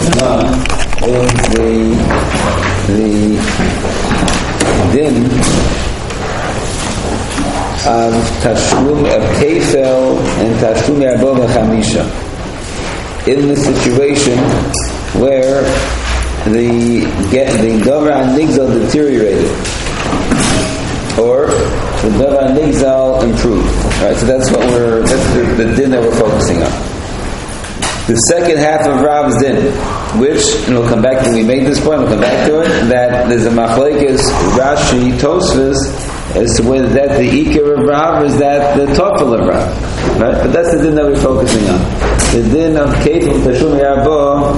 is the din of Tashlum of Kefel and Tashlum Yarbov Chamisha. In the situation where the Davar Nigzal deteriorated, or the Davar Nigzal improved. Right? So that's the din that we're focusing on. The second half of Rav's din, which, and we'll come back when we made this point, we'll come back to it, that there's a machlekes Rashi Tosfos as to whether that the Ikar of Rav is that the Tofel of Rav. Right? But that's the din that we're focusing on. The din of Kefil Tashum Yarbo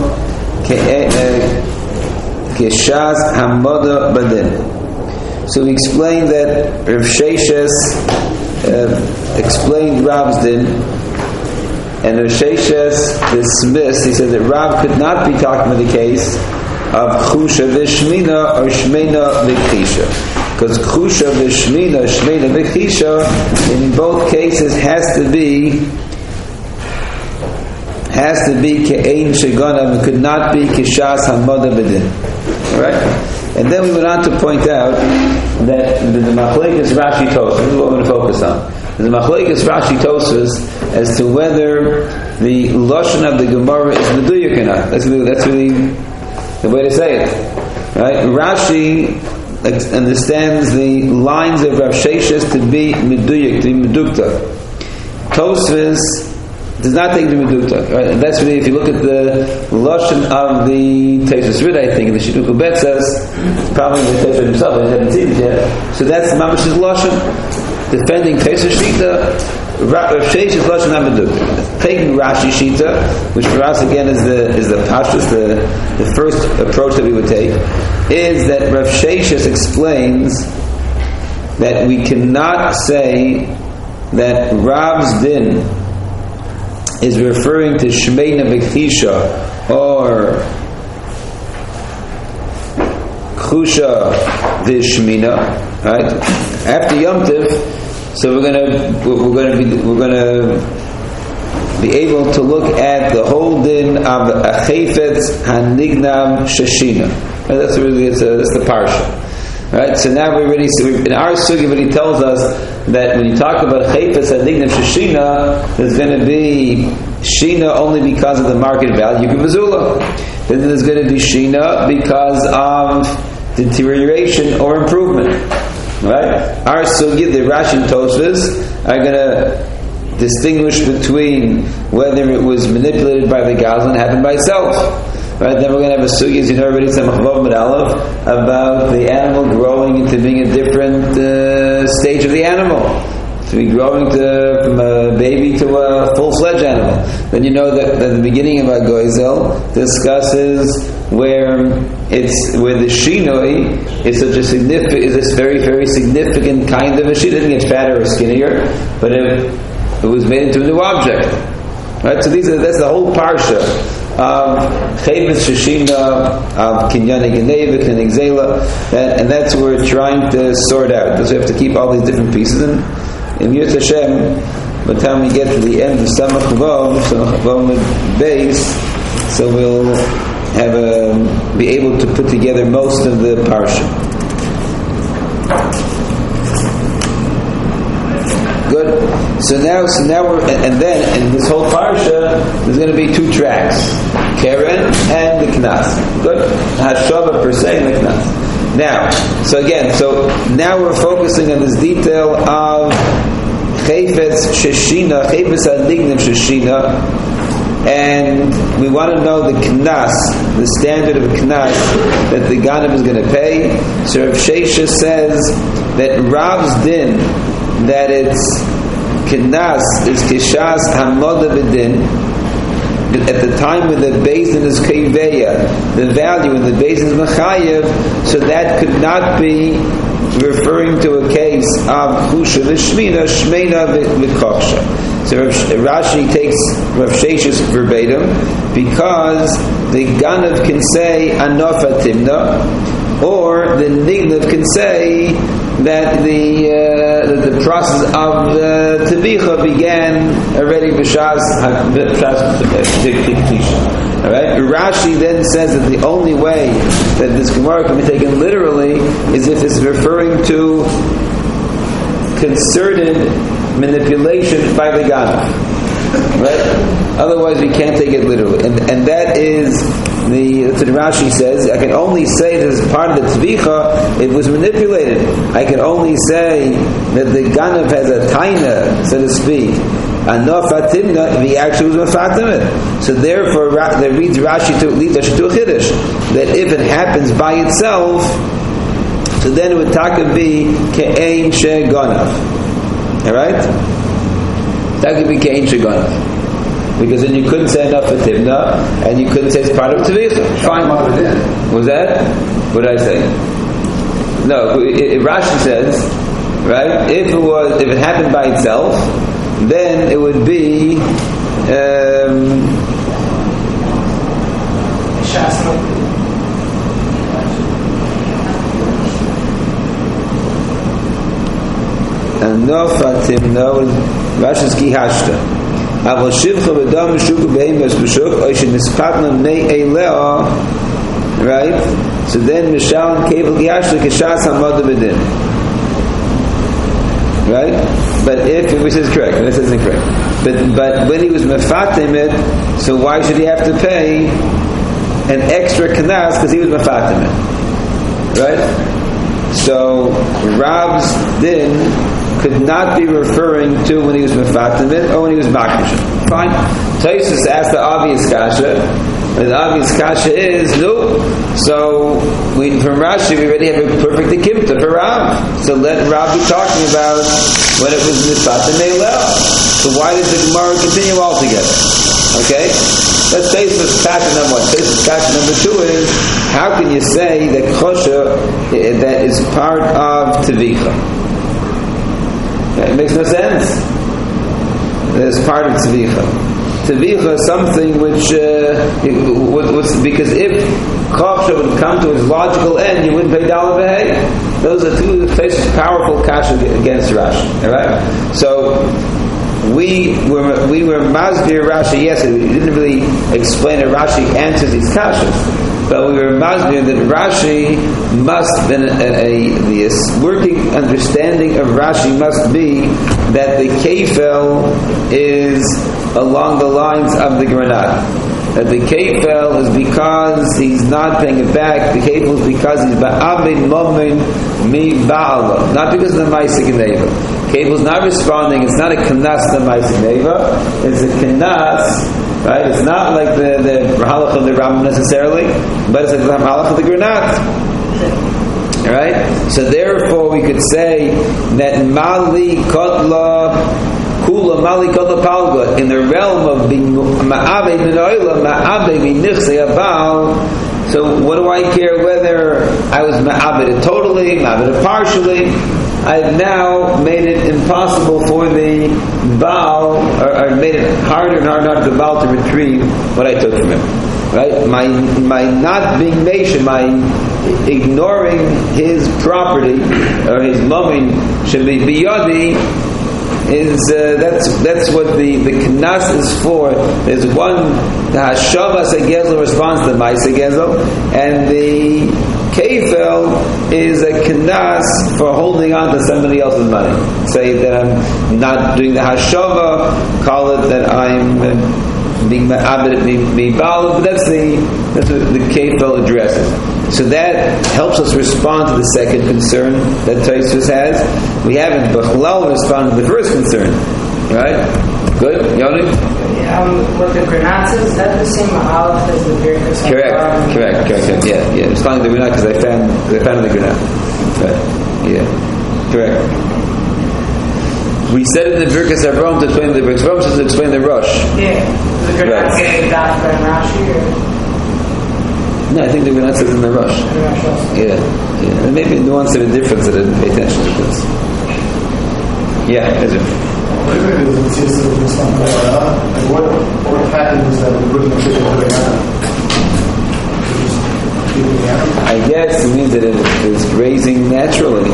Keshaz Hamoda Badin. So we explained that Rav Sheshes explained Rav's din, and Rav Sheshes dismissed. He said that Rav could not be talking about the case of Chusha v'Shmina or Shmeina v'Chisha. Because Chusha v'Shmina, Shmeina v'Chisha, in both cases has to be Ke'ein Shegana, it could not be Keshas Hamoda B'din. Alright? And then we went on to point out that the machlekes Rashi Tosfos, this is what we're going to focus on. The machlekes Rashi Tosfos as to whether the lashon of the Gemara is meduyuk or not. That's really the way to say it. Right? Rashi understands the lines of Rav Sheshes to be meduyuk, to be medukta. Tosfos does not take the medukta. Right? And that's really, if you look at the lashon of the Tosfos Rid, I think, the Shidduch Ubet says, probably the Tosfos himself, I haven't seen it yet. So that's Mamash's lashon. Defending Tosfos Shita, Rav Sheshes lashon medukta. Taking Rashi Shita, which for us again is the pashtus, the first approach that we would take, is that Rav Sheshes explains that we cannot say that Rav's din is referring to Shmeina B'Chisha or Chusha V'Shmina, right? After Yom Tiv, so we're gonna be able to look at the whole din of Achefetz Hanignam Shashina. Right? That's really that's the parsha. Right? So now we're ready. So in our sugi, when he tells us that when you talk about Achefetz Hanignam Shashina, there's going to be Shina only because of the market value of Misula. Then there's going to be Shina because of deterioration or improvement. Right? Our sugi, the Rashi and Tosfos, are going to distinguish between whether it was manipulated by the Gazlan and happened by itself. Right? Then we're going to have a sugi, as you know already, about the animal growing into being a different stage of the animal. To be growing from a baby to a full-fledged animal. Then you know that the beginning of Agoizel discusses where the shinoi is such a significant, is this very, very significant kind of a shinoi. It doesn't get fatter or skinnier, but it was made into a new object. Right? So that's the whole parsha of Chayvus Shashina, of Kinyane Geneva, Kinyane Gzela, and that's what we're trying to sort out. Because we have to keep all these different pieces in Yud Hashem. By the time we get to the end of Samach Vav base, so we'll be able to put together most of the parsha. Good. So now we're, and then in this whole parsha, there's going to be two tracks: Keren and the Knas. Good. Hashava per se and the Knas. Now, now we're focusing on this detail of Chayfetz Sheshina, Chayfetz Adignim Sheshina, and we want to know the Knas, the standard of Knas that the Ganav is going to pay. So Rav Sheshes says that Rav's din, that it's Knas is Keshas Hamoda B'din. At the time when the Beis Din is Keiveya, the value in the Beis Din is Mechayev, so that could not be referring to a case of Chusha v'Shmina, Shmeina v'Koksha. So Rashi takes Rav Sheshes verbatim because the Ganav can say Anofa Timna, or the Nignav can say that the process of Tebicha began already b'Shas Tiktisha. Alright? Rashi then says that the only way that this Gemara can be taken literally is if it's referring to concerted manipulation by the Ganav. Right? Otherwise we can't take it literally. And that is that's what Rashi says. I can only say that as part of the Tvicha, it was manipulated. I can only say that the Ganav has a taina, so to speak. And no fatimna, he actually was mafatimit. So therefore, that reads Rashi to lead us to a chiddush that if it happens by itself, so then it would taka be ke'ein she'ganav. All right, that could be ke'ein she'ganav, because then you couldn't say enough fatimna, and you couldn't say it's part of tvicha. Fine. Was that? What did I say? No, Rashi says, right? If it happened by itself, then it would be and no fatim no Rashi's ki hashta aval shivcha v'dam shuku behemas b'shuk oishin nispatna mei eilea, right? So then mishal and kevel ki hashta kishas hamad b'din, right? But if this is correct, and this isn't correct, but when he was mefatim it, so why should he have to pay an extra kanas because he was mefatim it, right? So Rab's din could not be referring to when he was mefatim it or when he was makish. Fine. Taisus asked the obvious kasha. And the obvious kasha is no. So from Rashi we already have a perfect ekimta for Rab. So let Rab be talking about when it was nispatim meilel. So why does the Gemara continue altogether? Okay, let's say this kasha number one. This kasha number two is how can you say that kosher that is part of tvicha? It makes no sense. That is part of tvicha. Tvicha is something which, because if Kosher would come to its logical end, you wouldn't pay Daled V'Hei. Those are two powerful kasha against Rashi. All right? So we were Masbir Rashi. Yes, we didn't really explain that Rashi answers these kashas, but we were Masbir that Rashi must, the working understanding of Rashi must be that the kefel is along the lines of the granat. That the kefel is because he's not paying it back. The kefel is because he's ba'abin momin mi ba'ala. Not because of the ma'asik neva. Kefel is not responding. It's not a kanas to ma'asik neva. It's a kanas, right? It's not like the halach of the Rambam necessarily, but it's like the halach of the granat. Right? So therefore we could say that mali kotla kula mali kotla palga in the realm of being ma'abed min oila ma'abed min nichsei abal. So what do I care whether I was ma'abed totally, ma'abed partially? I've now made it impossible for the Baal, or made it harder and harder for the Baal to retrieve what I took from him. Right? My not being nation, my ignoring his property or his mumming should be biyadi is that's what the knas is for. There's one, the hashava segezel responds to the ma'ase gezel, and the kefel is a knas for holding on to somebody else's money. Say that I'm not doing the hashava, call it that I'm being ma'abed mi-bal, but that's what the kefel addresses. So that helps us respond to the second concern that Tosfos has. We haven't Bechlal responded to the first concern. Right? Good? Yoni? What the Granat says, is that the same Aleph as the Birkas? Correct. Yeah. Responding to the Granat because I found the Granat. Right. Yeah. Correct. We said in the Birkas Avram to explain the Birkas Avram to explain the Rosh. Yeah. The Granat getting that from Rashi or? No, I think the Granat says in the Rosh. Yeah. And maybe nuance of a difference that I didn't pay attention to this. Yeah, is it? What happens that we wouldn't fit into the I guess it means that it is grazing naturally.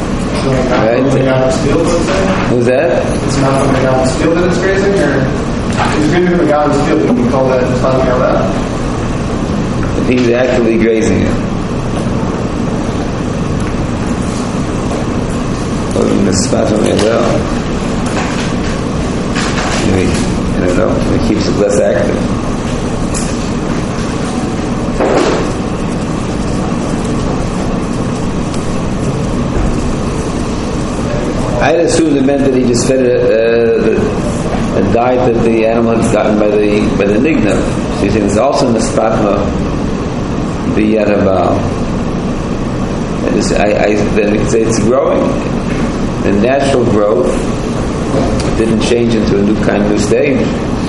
Right? Who's that? It's not something out in the field that it's grazing, or? He's grazing the Gana's field. Can we call that Spat Yalel? If he's actively grazing it. Or in the Spat Yalel. Maybe, I don't know, it keeps it less active. I'd assumed it meant that he just fed a diet that the animal had gotten by the nigna. So he's saying it's also in the spatma b'yarabal. Then we could say it's growing. The natural growth didn't change into a new stage.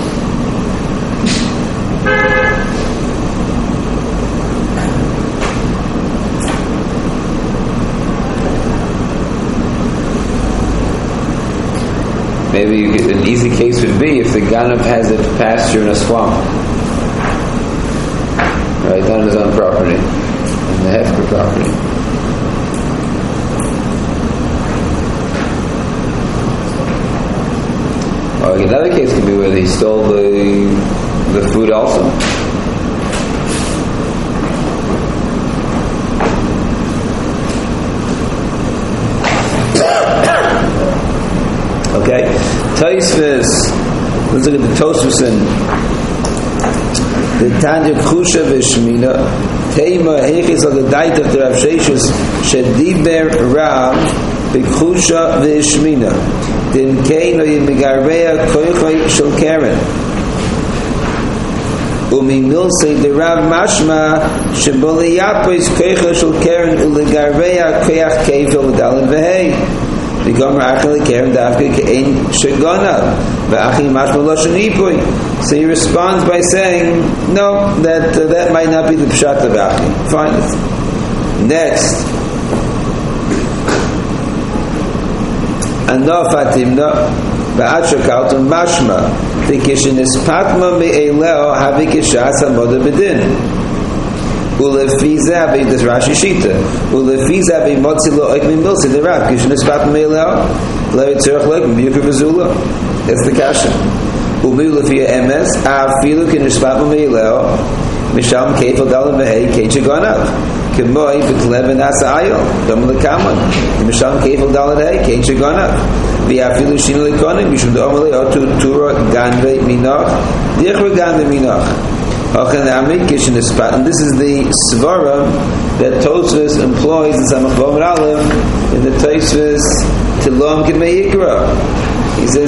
Maybe an easy case would be if the ganav has its pasture in a swamp, right, on his own property, in the hefker property. Or another case could be where he stole the food also. Okay, Taisvis. Let's look at the Tosfos. The Tanya Chusha v'Shmina Teima Heichis al Gedaitach the Rav Sheshus Shediber Rav b'Chusha v'Shmina Dim Kein Oyin Megarvea Koichoi Shel Keren Umi Milsei the Rav Mashma Sheboli Yapos Koichoi Shel Keren Ulegarvea Koyach Keifel L'Dalin V'Hei Become Rachel Karen Davka Kein Shagana V'Achi Mashma Loshen Ipui. So he responds by saying, no, that might not be the pshat of Achi. Fine. Next, Anof Atimna V'Achakalton Mashma Tikishin Ispatma Me'eleo Havikishas Hamoda Bedin. Ulefiza be this Rashi Shita. Ulefiza be Motzilo Oikmin Milsi the Rav Kishin Ispat Meilao Levi Tzurach Leik Miyuka Vizula. That's the kasha. Umi Ulefia Emes Afilu Kin Ispat Meilao Misham Keifel Dalim Vehei Keichagonav Kemoi V'Tlev Nasa Ayel Dom Lekaman Misham Keifel Dalim Vehei Keichagonav V'Afilu Shin Lekonim Mishum Domale Otu Tura Ganve Minach Dichra Ganve Minach. And this is the svara that Tosfos employs in Samach Vav Aleph in the Tosfos Tilom K'mei Yikra. He says,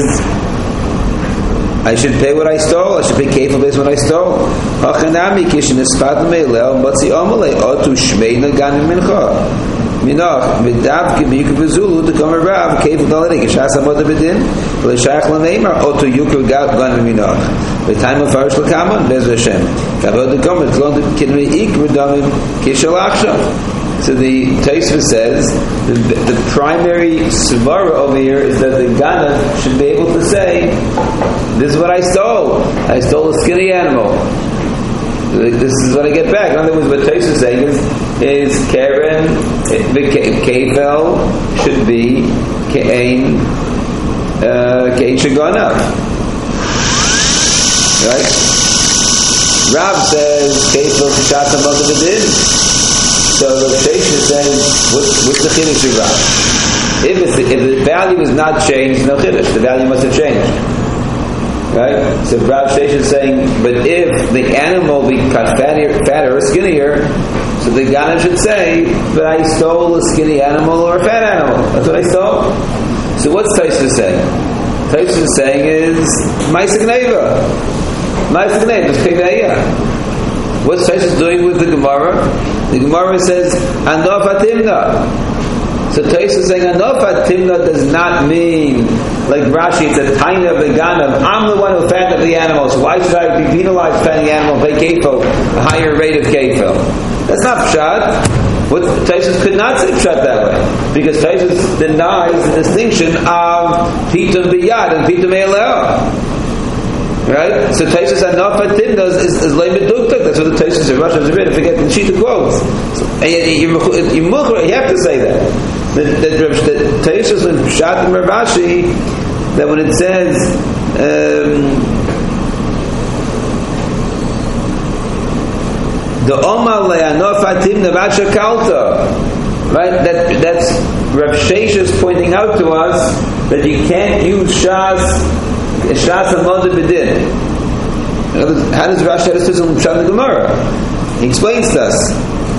I should pay what I stole. I should pay kefil based on what I stole. Hachanami kishin espat meilel batzi amalei otu shmeina ganim mincha. Minach v'dav k'miyuk v'zulu to come around kefil daladik k'shas amod bedin v'leshach l'neimar otu yukar ganim minach. The time of Farish L'Kaman, Be'ez Hashem. Kavod L'Kaman, it's going to Kinri Ikr Damim Kishal Achshav. So the Tosfos says, the primary svara over here is that the Ganav should be able to say, this is what I stole. I stole a skinny animal. This is what I get back. In other words, what Tosfos is saying is Karen, Kevel should be Kein Shaganav. Right? Rav says Keifel K'shata Mother Bedin. So the Sheish is saying, what's the Chiddush of Rav? If the value is not changed, no Chiddush. The value must have changed. Right? So Rav Sheish is saying, but if the animal becomes fatter or skinnier, so the Ganav should say, but I stole a skinny animal or a fat animal. That's what I stole. So what's Tosfos saying? Tosfos is saying is Ma'aseh Gneva. Ma'aseh Gneva is Keveya. What's Tosfos doing with the Gemara? The Gemara says Anof Atimna. So Tosfos is saying Anof Atimna does not mean like Rashi. It's a tiny of the Ganav. I'm the one who fattened the animal. So why should I be penalized fattening the animal? Pay kefil, a higher rate of kefil. That's not pshat. What Tosfos could not say pshat that way, because Tosfos denies the distinction of pitum biyad and pitum eleo. Right? So Tosfos Anof Atimna is leimeduktak. That's what the Tosfos of Rosh Hashanah forget the Shita quotes. You have to say that. That Tosfos and pshat and Rav Ashi, that when it says The Omar le'anof atimna v'asha kalta. Right? That's Rav Sheshes pointing out to us that you can't use Shas Amada B'din. How does Rashi have this in the Gemara? He explains to us.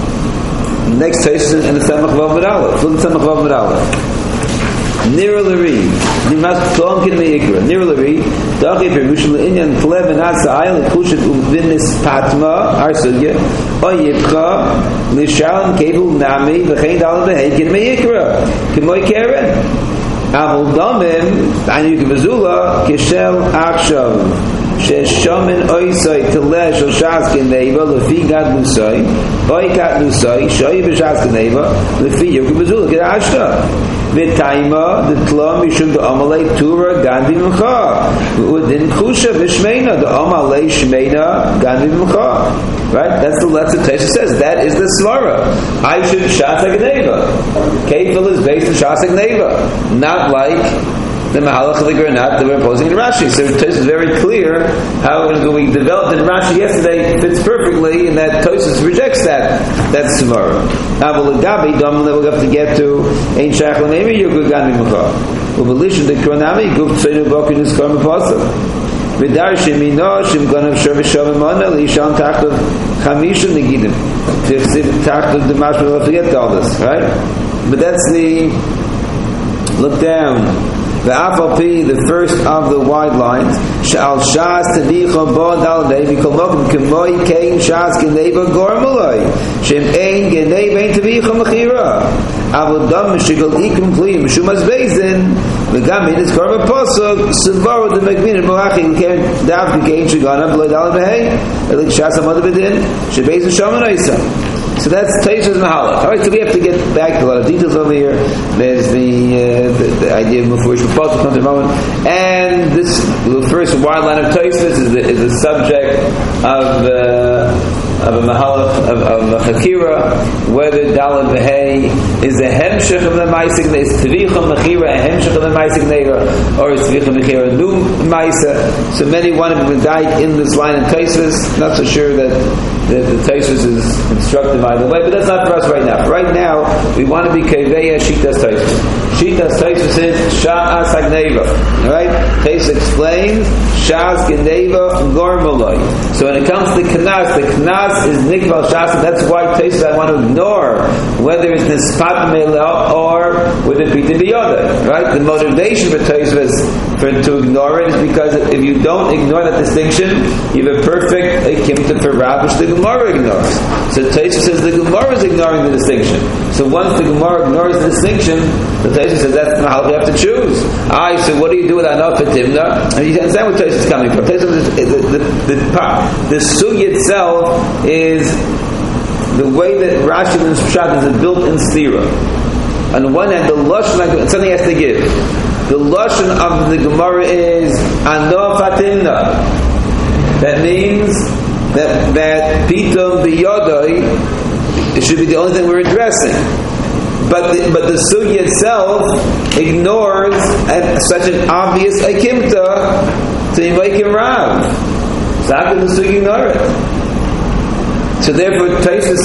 Next text in the Samach Vav Medalef. Look at Samach Vav Medalef. Nira Lari, Nimas Tlon Kin Meikra. Nira Lari, Dachi Perusha Le'inyan Klev and Asa Ayel Kushet Uvinis Patma Arsugya Oyipcha Lishalam Kevu Nami V'chein Dalam V'hei Kin Meikra K'moy Keren Avol Damim Anyuk V'zula Kishel Akshav Sheshamin Oisai Teleh Shel Shas Geneva Lefi Gad Lusai Oy Kat Lusai Shoy V'Shas Geneva Lefi Yuk V'zula K'da Ashta V'Taima the Tla Mishum the Amalei Tura Gandhi M'cha V'Udin Kusha V'Shmeina the Amalei Shmeina Gandhi M'cha. Right? That's the Tesha says. That is the Svara. I should Shas HaGneva. Kefil is based on Shas HaGneva. Not like the Mahalach of the Granat that we're opposing in Rashi. So Tosfos is very clear how we developed in Rashi yesterday fits perfectly, and that Tosfos rejects that Svara. Now we'll have to get to Ein Shach L'Meimi Yukul Gani M'cha. U'Belisha the Kronami Guf Tzenu Bokin is Korma Pasuk. V'dar Shemino Shem Ganav Shem Shem Mana L'Yisham Tachtov Chamisha Negidim. Tachtov the Mashma. We'll have to get to all this, right? But that's the look down. The Afalpi, the first of the wide lines. Shal Shas Tadicha Bod Al Devi Kolmokim Kemoy Kein Shas Geneva Gormaloi Shem Ein Geneva Ein Tavicha Mechira Avodam Mishigal Ikum Kli Mishumas Bezin V'gam Midas Korma Posuk Sivaro the Megmin Moachim Ken Dav Kein Shigana V'loi Dal Behei Elik Shas Amad Bedin Shebezin Shaman Oisa. So that's Teisha's Mahalach. All right, so we have to get back to a lot of details over here. There's the idea of Mufurish Proposal comes in a moment, and this the first wide line of Teisha's is the subject of a Mahalach of a Chakira, whether Dalet V'Hei is a Hemshech of the Maisik, is Tvicha Mechira a Hemshech of the Maisik Neira, or is Tvicha Mechira a new Maisa. So many want to be died in this line of Teisha's. Not so sure that the Teisha's is instructive either way, but that's not for us right now. Right now, we want to be Keveya Shitas Teisha's. Shitas Teisha's is Sha'as HaGneva. Alright? Teisha's explains Sha'as Geneva Gormaloi. So when it comes to the Knas is Nikval Sha'as, that's why Teisha's I want to ignore whether it's Nispat Meila or whether it be Tibiyada. Right? The motivation for Teisha's to ignore it is because if you don't ignore that distinction, you have a perfect Kimta for Rab, which the Gemara ignores. So Teisha's says the Gemara is ignoring the distinction. So once the Gemara ignores the distinction, the Teisha's says that's how we have to choose. So what do you do with Anaf Timna? And you understand where Teisha's is coming from. The Sugi itself is the way that Rashi and Pshat is a built-in stira. On the one hand, the Lashon, something has to give. The Lashon of the Gemara is Anaf Timna. That means that Pitom the Yodai, it should be the only thing we're addressing. But the Sugi itself ignores such an obvious Akimta to Yimaykim Rav. So how can the Sugi ignore it? So therefore Teisha's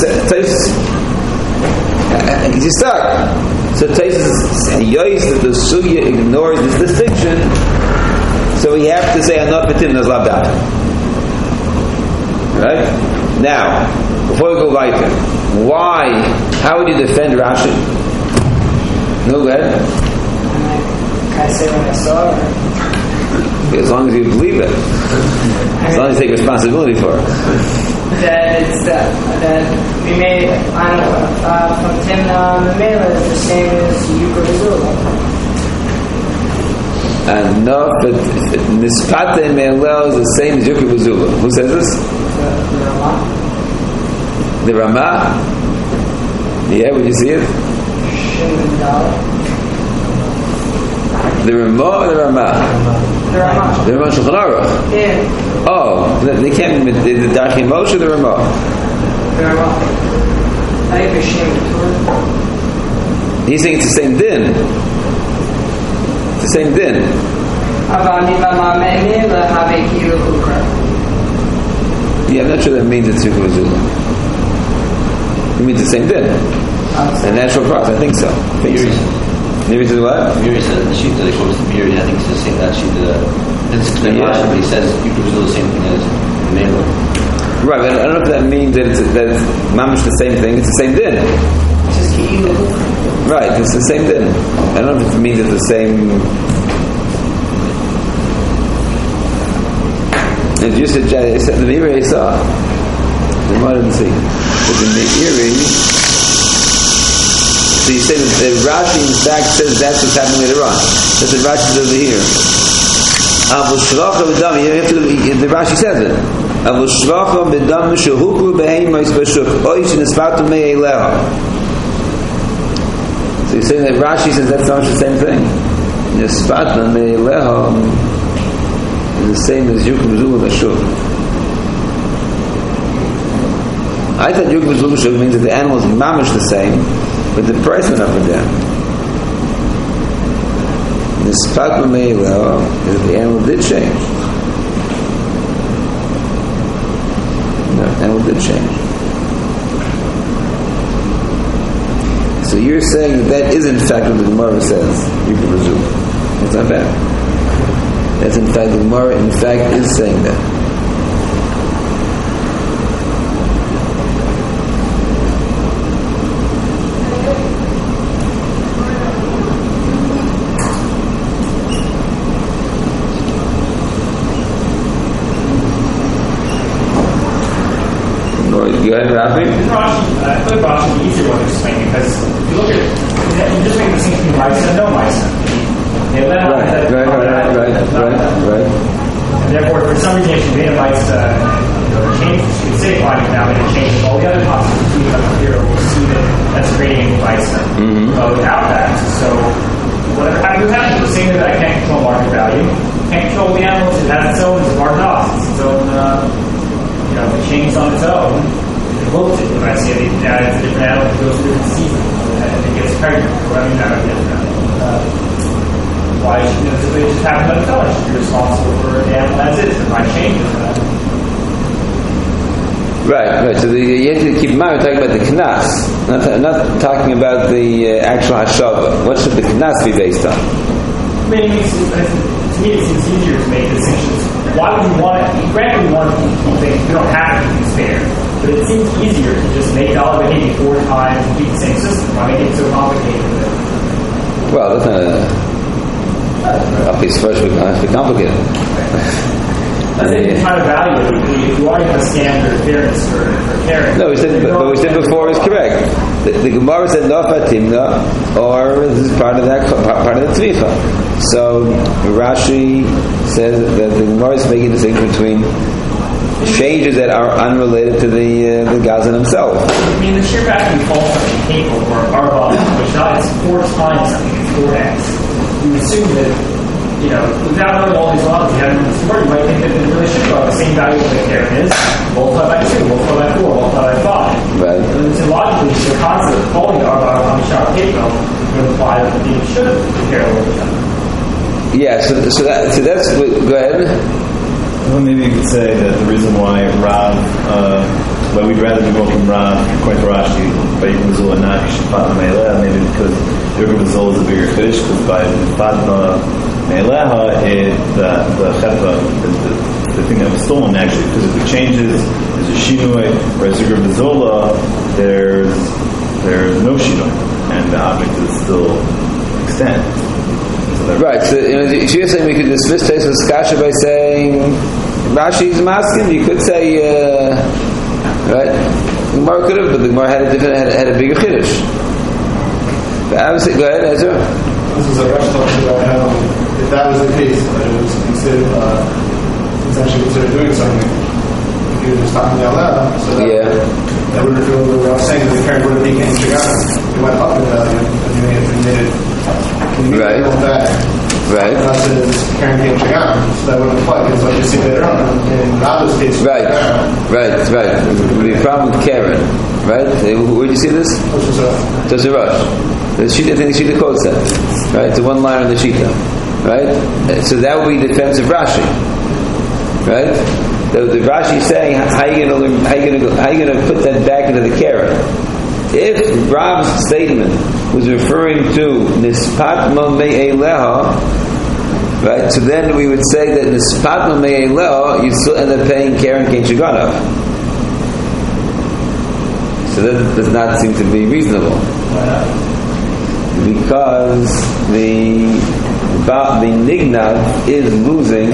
he's stuck. So Teisha's Yois that the Sugi ignores this distinction, so we have to say Anaf B'Tim Nazlav Dat. Right? Now, before we go weiter, how would you defend Rashi? No, go ahead. Can I say what I saw? As long as you believe it. As long as you take responsibility for it. That it's that we made from Timna on the Mela is the same as Yukar V'Zula. And no, but Nispata and Me'elel is the same as Yukar V'Zula. Who says this? The Ramah. Yeah, would you see it? The Ramah or the Ramah? The Ramah. The Ramah Shulchan Aruch. Yeah. Oh, they can't. The Darchei Moshe or the Ramah? The Ramah. I think it's Shem Torah. He's saying it's the same din. It's the same din. Yeah, I'm not sure that means it's Yukar V'Zula. It means the same din. A natural process, I think so. Maybe says what? Miri said the Shita that goes to Miri, I think it's the same that Shita. It's explained Rashi, but he says you could do the same thing as Mela. Right, but I don't know if that means that it's mamish the same thing. It's the same din. It's just Ki'ilu. Right, it's the same din. I don't know if it means it's the same. It's just the Meiri saw. The Gemara didn't see. But the Meiri. So you say that Rashi in fact says that's what's happening later on. That's what Rashi says over here. The Rashi says it. So you're saying that Rashi says that's not the same thing. Yespatna me'eleha is the same as Yukum Zulu Bashuk. I thought Yukum Zulu Bashuk means that the animal is mamish the same, but the price went up and down. Yespatna me'eleha is that the animal did change. The animal did change. So you're saying that is in fact what the Gemara says. You can presume. It's not bad. That's in fact the Gemara in fact is saying that. Go ahead, Rafi. I feel like Rashi is the easier one to explain because if you look at it, you just make the same between Maisa and no Maisa. Right. And therefore, for some reason, if you made a Maisa, change, you could say fine now, but it changes all the other possibilities up here. We'll see that that's creating a Maisa without that. So, whatever happens, we're saying that I can't control market value. Can't control the animals. It has its own, it's a market loss. It's its own, it changes on its own. Looked at when I see it, it's a different animal that goes through different seasons and it gets pregnant. Why should it just happen to tell us? You're responsible for the animal as is. It might change that. Right. So you have to keep in mind we're talking about the knas, not talking about the actual hashava. What should the knas be based on? I mean, to me, it seems easier to make distinctions. Why would you want it? Granted, we want to keep things. We don't have to keep fair. But it seems easier to just make dollar behavior 4 times and keep the same system. Why make it so complicated? Well, that's not a piece first. We have to be complicated. I think the kind of value if you already have a standard fairness for carrying. No, we said before is correct. The Gemara said no fatimna, or this is part of that part of the tzvicha. So Rashi says that the Gemara is making a distinction between changes that are unrelated to the Gazan himself. I mean, the sheer fact that we call something capable or arbal, which is 4 times something, it's 4x. You assume that, without knowing all these laws, you haven't been smart, you might think that the relationship of the same value that the carrot is, multiplied by 2, multiplied by 4, multiplied by 5. Right. And it's illogically, the concept of calling the arbal hamishar capable would imply that the should have the carrot over time. Yeah, so that's go ahead. Well, maybe you could say that the reason why Rav, why we'd rather be from Rav, according to Rashi, by Yukum Zul and not Fatma Me'eleha, maybe because Yukum Zul is a bigger fish, because by Fatma Me'eleha, the chetva, the thing that was stolen actually physically changes, there's a shinoi, whereas Yukum Zula, there's no shinoi, and the object is still extant. Right, so you're saying we could dismiss Tosfos Kasha by saying Rashi's masking. You could say, right? The Gemara could have, but the Gemara had a bigger chiddush. But obviously, go ahead, Ezra. This is a Rashi talking about how if that was the case, that it was considered, it's actually considered doing something. If you were just talking out loud, so that would reveal what I was saying. That the carrot would have been getting shigana. It might pop the value, and you may have made it. Right. Right. So that would apply because, like you see later on, in Rabba's case. Right. The problem with Karen, right? Where did you see this? There's a rush. The Shita, I think the Shita quotes that. Right? It's a one line on the Shita. Right? So that would be the defense of Rashi. Right? The Rashi is saying, how are you going to put that back into the Karen? Rav's statement was referring to Nispatma Me'eleha, right? So then we would say that Nispatma Me'eleha, you still end up paying Keren Kein Shaganav. So that does not seem to be reasonable. Because the Nignav is losing,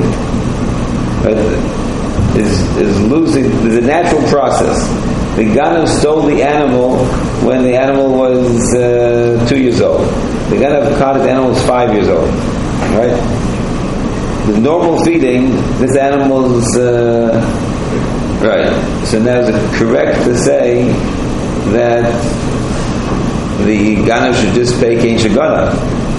is losing. There's a natural process. The Ganav stole the animal when the animal was 2 years old. The Ganav caught the animal was 5 years old. Right? The normal feeding, this animal's right. So now is it correct to say that the Ganav should just pay Kein Shaganav?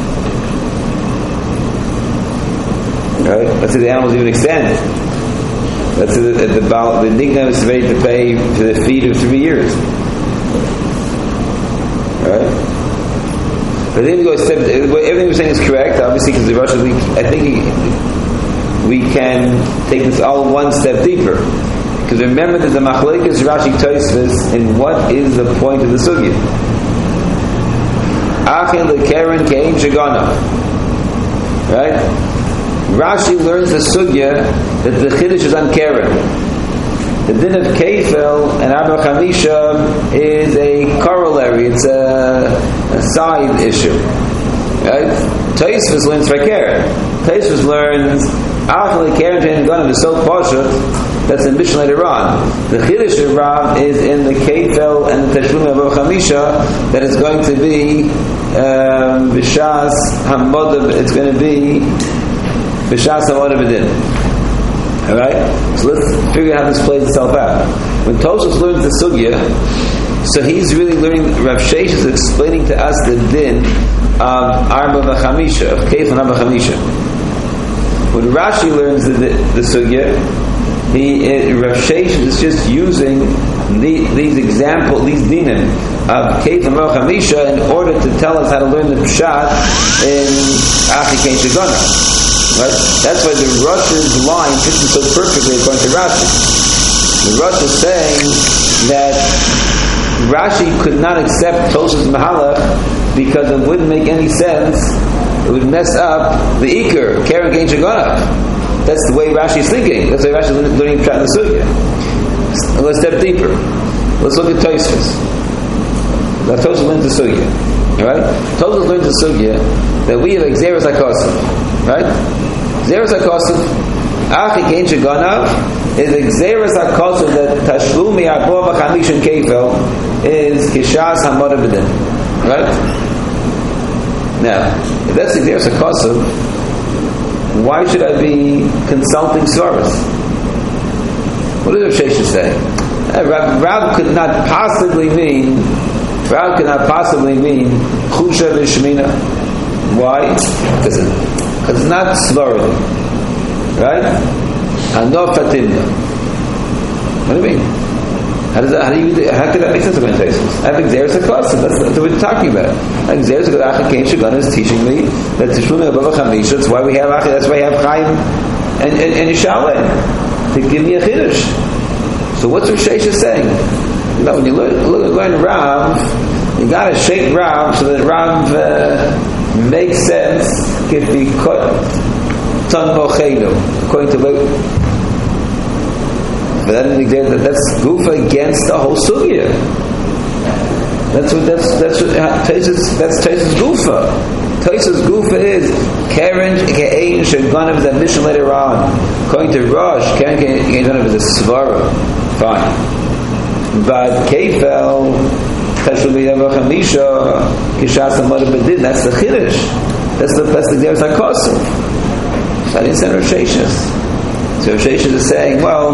Right? Let's say the animal's even extended. Let's say the Nignav is ready to pay for the feed of 3 years. Right? But then we go a step. Everything we're saying is correct, obviously, because the Rosh, I think we can take this all one step deeper. Because remember that the Machlekes Rashi Tosfos in what is the point of the sugya? Achel lekeren kein shaganav. Right? Rashi learns the sugya that the chiddush is on keren. The din of kefel and Arba Chamisha is a corollary. It's a side issue. Right? Tosfos learns for keren. Tosfos learns Achel lekeren kein shaganav is so pashut. That's in Mishnah later on. The chiddush of Rav is in the kefel and the tashlum of Arba Chamisha that is going to be b'shas hamodav. It's going to be b'shas hamodav b'din. All right. So let's figure out how this plays itself out. When Tosfos learns the sugya, so he's really learning. Rav Sheish is explaining to us the din of Arba v'Chamisha, of kefel and Arba Chamisha. When Rashi learns the sugya, Rav Sheish is just using these examples, these dinim of Kef and Arba Chamisha in order to tell us how to learn the Pshat in Achi Kein Shaganav. Right? That's why the Rosh's line fits so perfectly according to Rashi. The Rosh is saying that Rashi could not accept Tosfos Mahalach because it wouldn't make any sense. It would mess up the Iker, Keren Kein Shaganav. That's the way Rashi is thinking. That's the way Rashi is learning Pshat in the Sugya. Let's step deeper. Let's look at Tosfos. Now Tosfos learns the Sugya. Right? Tosfos learns the Sugya that we have Xeris HaKosav. Right? Xeris HaKosav, Achi Kein Shaganav, is Xeris HaKosav that Tashlumi Arba v'Chamisha and Kefel is Kishas HaModav B'din. Right? Now, if that's Xeris HaKosav, why should I be consulting Svaras? What does Rav Sheish say? Rav could not possibly mean Chusha v'Shmina. Why? Because it's not Svarim. Right? Hanof Fatimna. What do you mean? How could that make sense of my Tosfos? I have Xeris HaKosav. That's what we're talking about. Xeris HaKosav Kein Shaganav is teaching me that Tishlumi Arba Chamisha. That's why we have Achi. That's why we have Chaim and Yishaleh to give me a chiddush. So what's Rav Sheish saying? You know, when you learn Rav, you got to shape Rav so that Rav makes sense. If he cut Tan Mochenu according to but that's Gufa against the whole sugya. That's Tosfos Gufa. Tosfos Gufa is Keren Kein Shaganav is that mission later on. According to Rosh, Keren Kein Shaganav is a svara. Fine, but Kefel Tashlumi Arba Chamisha Kishas HaModav B'din. That's the chiddush. That's the Xeris HaKosav. So I didn't say Rav Sheish. So Rav Sheish is saying, well,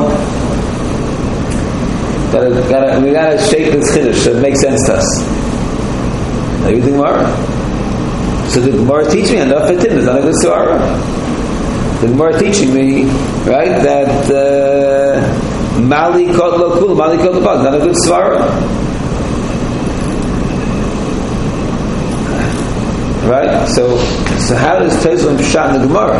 we gotta shape this chiddush so it makes sense to us. Like the Gemara. So the Gemara teach me enough for Tim. It's not a good Suara. The Gemara teaching me, right, that Mali Kot Lo Kul, Mali Kot Lo Bag, not a good Suara. Right? So how does Tosfos Pshat in the Gemara?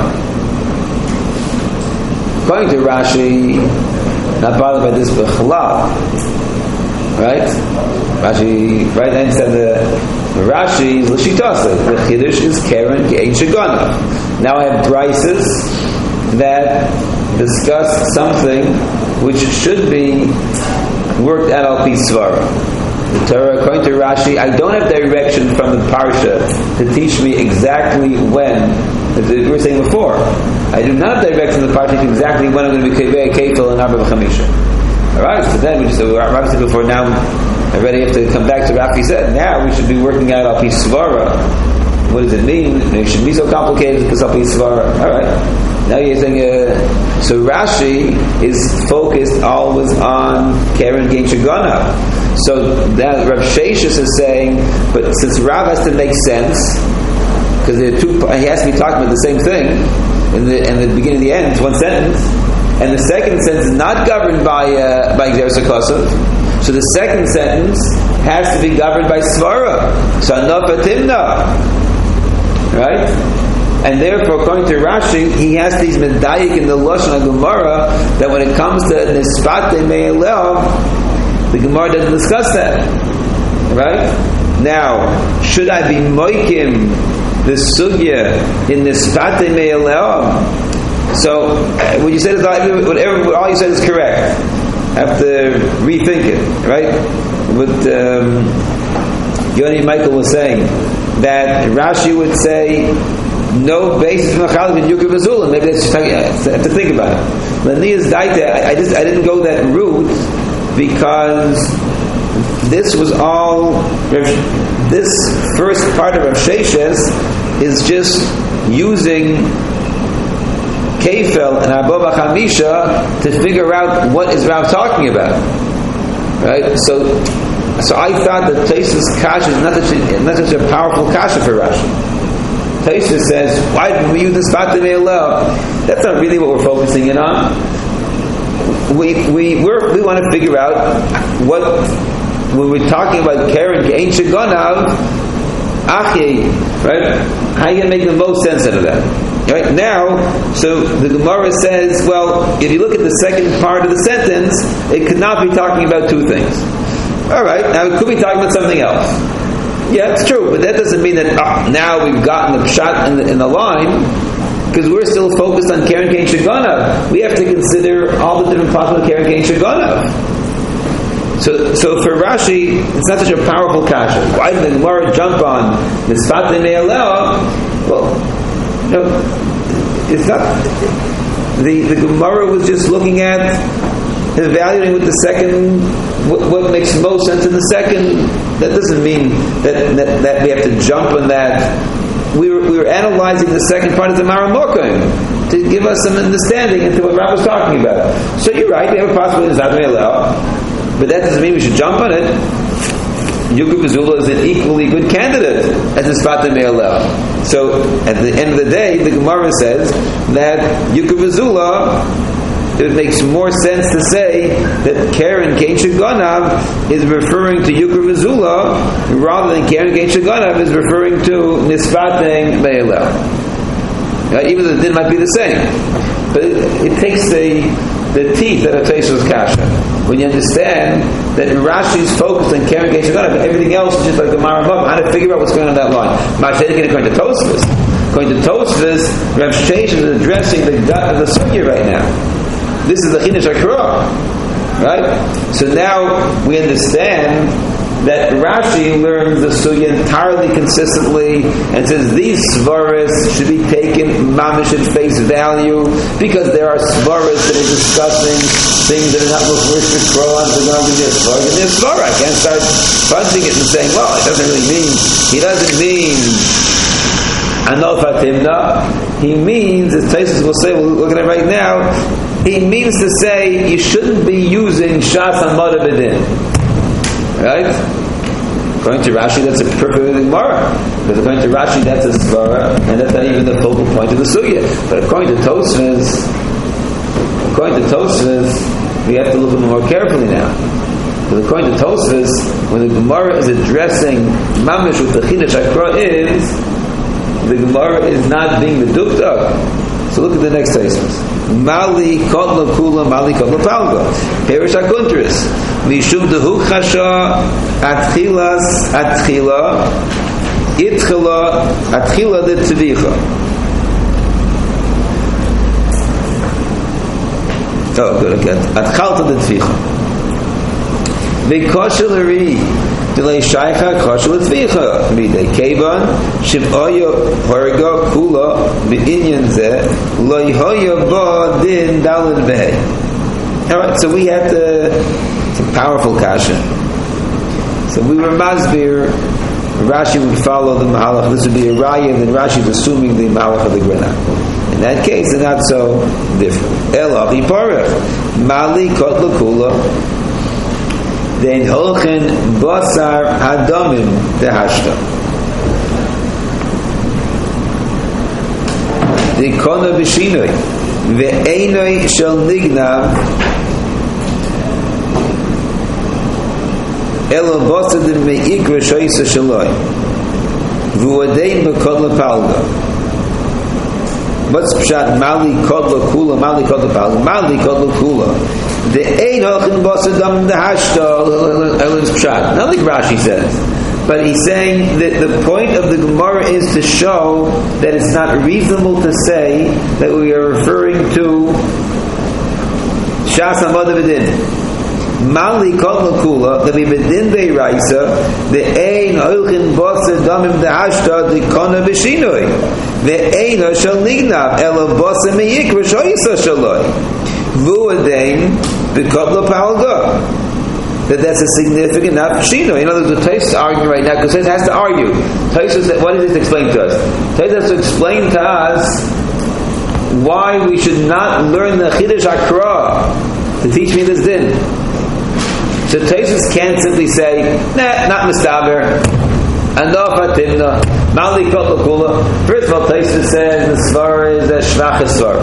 According to Rashi, not bothered by this B'chalal, Right? Rashi, right then said the Rashi, L'shitasa, the Chiddush is Karen Ge'en Sheganav. Now I have brises that discuss something which should be worked out al pi svara. The Torah, according to Rashi, I don't have direction from the Parsha to teach me exactly when, as we were saying before, I do not have direction from the Parsha to exactly when I'm going to be Kevei Kefil and Arba B'Chamisha. Alright, so then we just said, Rabbi said before, now I already have to come back to Rafi said, now we should be working out al pi svara. What does it mean? It shouldn't be so complicated because al pi svara. Alright. Now you're saying, so Rashi is focused always on Karen Ge'en Sheganav. So now Rav Sheshis is saying, but since Rav has to make sense, because there are two, he has to be talking about the same thing in the beginning and the end, it's one sentence, and the second sentence is not governed by Gzeres HaKosav. So the second sentence has to be governed by Svara. So Anofa Timna. Right? And therefore, according to Rashi, he has these medayik in the Lashon HaGemara that when it comes to Nispate Me'elel, the Gemara doesn't discuss that. Right? Now, should I be moikim the sugya in Nispate Me'elel? So, what you said is whatever all you said is correct. I have to rethink it, right? What Yoni Michael was saying, that Rashi would say no basis for Machalik in Yukar V'Zula. Maybe that's just, I have to think about it. Lanias Daita, I didn't go that route because this was all, this first part of Rav Sheshes is just using Kefel and Arba B'Chamisha to figure out what is Rav talking about. Right? So I thought that Taisus Kasha is not such a powerful Kasha for Rashi. Taisus says, why did we use this Fateh Me'elel? That's not really what we're focusing in on. We want to figure out what, when we're talking about Karen Ge'en Sheganav, Achi, right? How are you going to make the most sense out of that? Right now, so the Gemara says, well, if you look at the second part of the sentence, it could not be talking about two things. Alright, now it could be talking about something else. Yeah, it's true, but that doesn't mean that now we've gotten the shot in the line, because we're still focused on Karen Ge'en Sheganav. We have to consider all the different possible Karen Ge'en Sheganav. So for Rashi, it's not such a powerful kasha. Why did the Gemara jump on Nispat Me'elel? Well, it's not. The Gemara was just looking at evaluating with the second, what makes most sense in the second. That doesn't mean that we have to jump on that. We were analyzing the second part of the Maramokim to give us some understanding into what Rav was talking about. So you're right, we have a possibility in Nispat Me'elel, but that doesn't mean we should jump on it. Yukar V'Zula is an equally good candidate as Nispat Me'elel. So at the end of the day, the Gemara says that Yukar V'Zula, it makes more sense to say that Karen Ge'en Sheganav is referring to Yukar V'Zula rather than Karen Ge'en Sheganav is referring to Nispat Me'elel. Even though the din might be the same, but it takes the teeth out of Teisus Kasha when you understand that Rashi is focused on Karen Ge'en Sheganav, but everything else is just like the Maramah. How to figure out what's going on that line? According to Tosfos, Rav Sheshes is addressing the gut of the sugya right now. This is the Chinush HaKra, right? So now we understand that Rashi learns the sugya entirely consistently and says these svaras should be taken mamish at face value because there are svaras that are discussing things that are not reversed to Quran. They're going to give me a svara. Give me a svara. I can't start punching it and saying, well, it doesn't really mean. He doesn't mean Anof Hatimna. He means, as Taisus will say, we'll look at it right now. He means to say you shouldn't be using Shas Hamada B'Din. Right? According to Rashi, that's a perfect Gemara. Because according to Rashi, that's a svara, and that's not even the focal point of the sugya. But according to Tosfos, we have to look at them more carefully now. Because according to Tosfos, when the Gemara is addressing mamish with the Chinush HaKra the Gemara is not being the dukta. So look at the next Tosfos. Mali Kotla Kula, Mali Kotla Palga. Perish HaKuntris. Mishum Dehu Chasha Atchilas Atchila Itchila Atchila de Tvicha. Oh, good again. Atchalta de Tvicha. V'koshelari Delay Shaicha Koshel Tvicha Midei Kevan Shivaya Harga Kula B'inyan Zeh Lo Yehoya Ba Din Dalad Veh. Alright, so we had it's a powerful kasha. So we were Masbir, Rashi would follow the Mahalach, this would be a Raya, and then Rashi is assuming the Mahalach of the Grana. In that case, it's not so different. Ela Hiparech Mali Kotla Kula Den Holchen Basar Adamim Tehashta. The Kona B'Shinoi Ve'enoi Shel Nignav Elo Basadim Me'ikra Shoysa Shaloi V'uadein B'Kodla Palga. What's Pshat? Mali Kodla Kula, Mali Kodla Palga, Mali Kodla Kula. The Ein Holchen Basadam Tehashta Elin's Pshat. Not like Rashi says. But he's saying that the point of the Gemara is to show that it's not reasonable to say that we are referring to Shas HaModa B'Din. Mali Kotla Kula, the B'Din De'iraisa, the Ein Holchen Basa Damim Dehashta, the Kona B'Shinoi, the Ein Shal Nignav, Ela Basa Me'ikra Shoyisa Shaloi, Vu'adein B'Kotla Palga. That's a significant enough shino. In other words, the Tosfos is arguing right now because Tosfos has to argue. Tosfos, what does this explain to us? Tosfos has to explain to us why we should not learn the Chiddush Hakra to teach me this din. So Tosfos can't simply say, nah, not Mistaber, Anof Atimna, Mali Kotla Kula. First of all, Tosfos says the Svar is a Shvach Svar.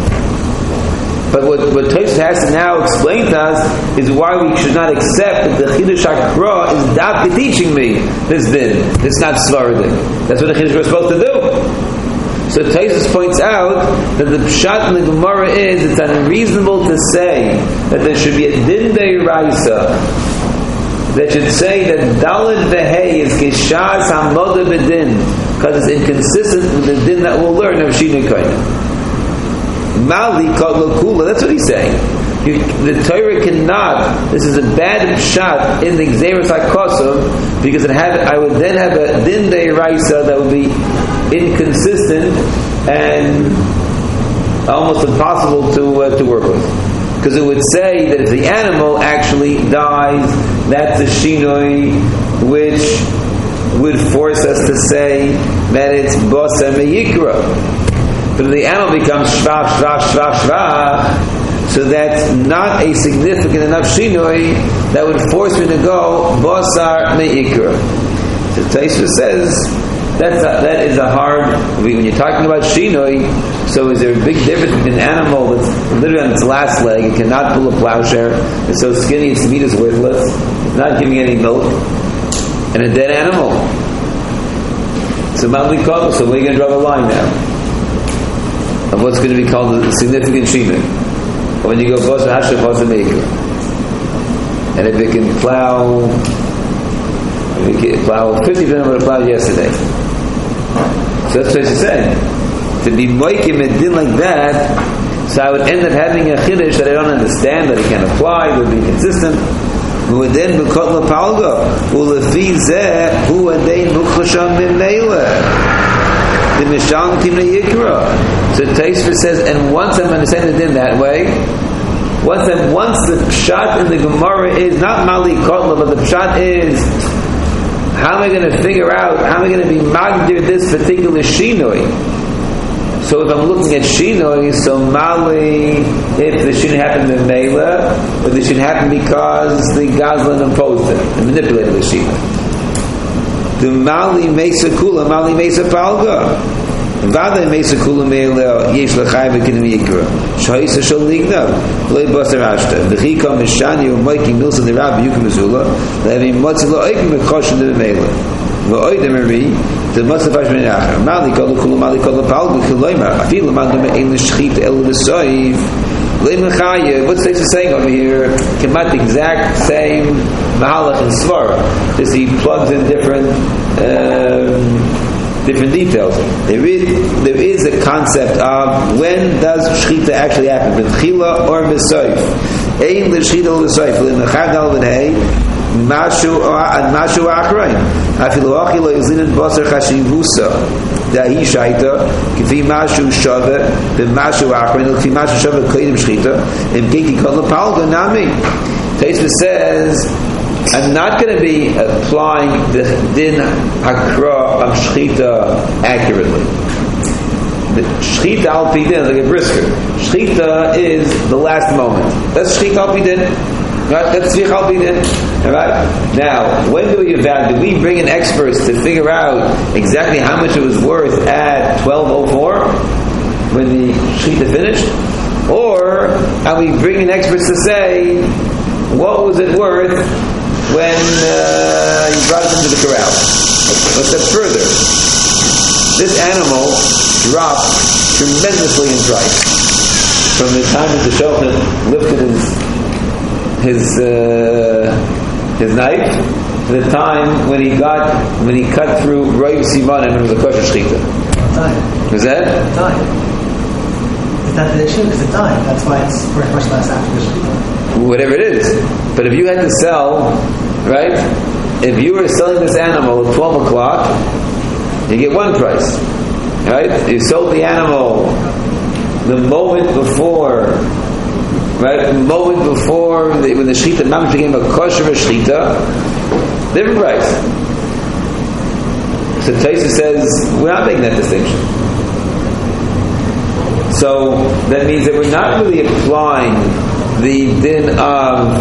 But what Tosfos has to now explain to us is why we should not accept that the Chiddush HaKra is dafka teaching me this din. It's not Svaradim. That's what the Chiddush was supposed to do. So Tosfos points out that the Pshat in the Gemara is it's unreasonable to say that there should be a din de'iraisa that should say that Daled Vehei is Kishas HaModa B'Din because it's inconsistent with the din that we'll learn of Shinui Kohen. Mali Kotla Kula, that's what he's saying. The Torah cannot, this is a bad shot in the Gzeras HaKosov because I would then have a din de'iraisa that would be inconsistent and almost impossible to work with. Because it would say that if the animal actually dies, that's a shinoi which would force us to say that it's Basa Me'ikra. But if the animal becomes shvach, shvach, shvach, shvach, so that's not a significant enough shinoi that would force me to go basar me'ikra. So Tosfos says that is a hard. When you're talking about shinoi, so is there a big difference between an animal that's literally on its last leg, it cannot pull a plowshare, it's so skinny its meat is worthless, it's not giving any milk, and a dead animal? So where are you going to draw the line now? Of what's going to be called a significant shinoi. When you go Basa Hashem Basa Meikra. And if it can plow 50% of what it plowed yesterday. So that's what he's saying. To be moikim a din like that, so I would end up having a chiddush that I don't understand, that I can't apply, that would be consistent. We would then be kotla palga. Ulefi zeh hu adein mukhasham b'meila. The Mishan Timna Yikra. So Tosfos says, and once I'm understanding it in that way, once the pshat in the Gemara is not Mali Kotla, but the pshat is, how am I going to figure out, how am I going to be magdir this particular shinoi? So if I'm looking at shinoi, so Mali, if the shinoi happened in Mela, or the shinoi happened because the Gazlan imposed it, and manipulated the shinoi. The Mali Mesa Kula, Mali Mesa Palga. Vada Mesa Kula Meileo, Yesh Lachai Bekinim Yikra. Shaisa Shal Nignav, Loi Basar Hashta. V'chika Mishani, U'moiki Milsa, the Rabbi Yukim Azula, Levi Motzila Oikim Mekoshin, the Meila. V'oidemari, the Masafash Menachem. Mali kol kulu, mali kol palgu, kiloima. Afilu mandam ein l'shchita el l'soiv. Leimachaya, what's Taisa saying over here? Kemat the exact same mahalach and svara. Just he plugs in different details. There is a concept of when does shchita actually happen, b'tchila or b'soif. Ein l'shchita or b'soif. Leimachad al v'nei mashu achrein. Afilu achi lo yizlin basar chashivusa. Dahi shaita, kifi mashu shava, b'mashu achrein, kifi mashu shava kodim shchita, im kiki kol l'palga nami. Taisa says, I'm not going to be applying the din hakra of shchita accurately. The shchita al pi din, like a brisker. Shchita is the last moment. That's shchita al pi din. Right? That's tzvich al pi din. Alright? Now, when do we evaluate? Do we bring in experts to figure out exactly how much it was worth at 12:04 when the shchita finished? Or are we bringing experts to say, what was it worth when you brought it into the corral? A step further, this animal dropped tremendously in price from the time that the shochet lifted his knife to the time when he cut through Roiv Siman and it was a kosher shchita. Time. Was that? Time. Is that the issue? Because it died. That's why it's much less after the shchita. Whatever it is. But if you had to sell, right? If you were selling this animal at 12 o'clock, you get one price. Right? You sold the animal the moment before, right? The moment before when the shchita mamish became a kosher shchita, different price. So Taisa says, we're not making that distinction. So that means that we're not really applying the din of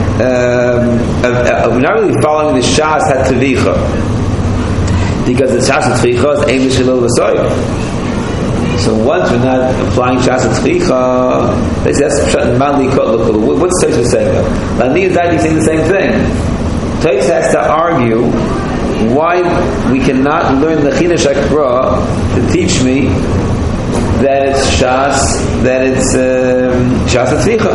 we're not really following the shas hatvicha, because the shas hatvicha is aim l'shilol v'soy. So once we're not applying shas hatvicha, that's pshat mali kol. What's Taisa saying though? Lani is actually saying the same thing. Taisa has to argue why we cannot learn the Chinush Hakra to teach me that it's shas, that it's shas hatvicha.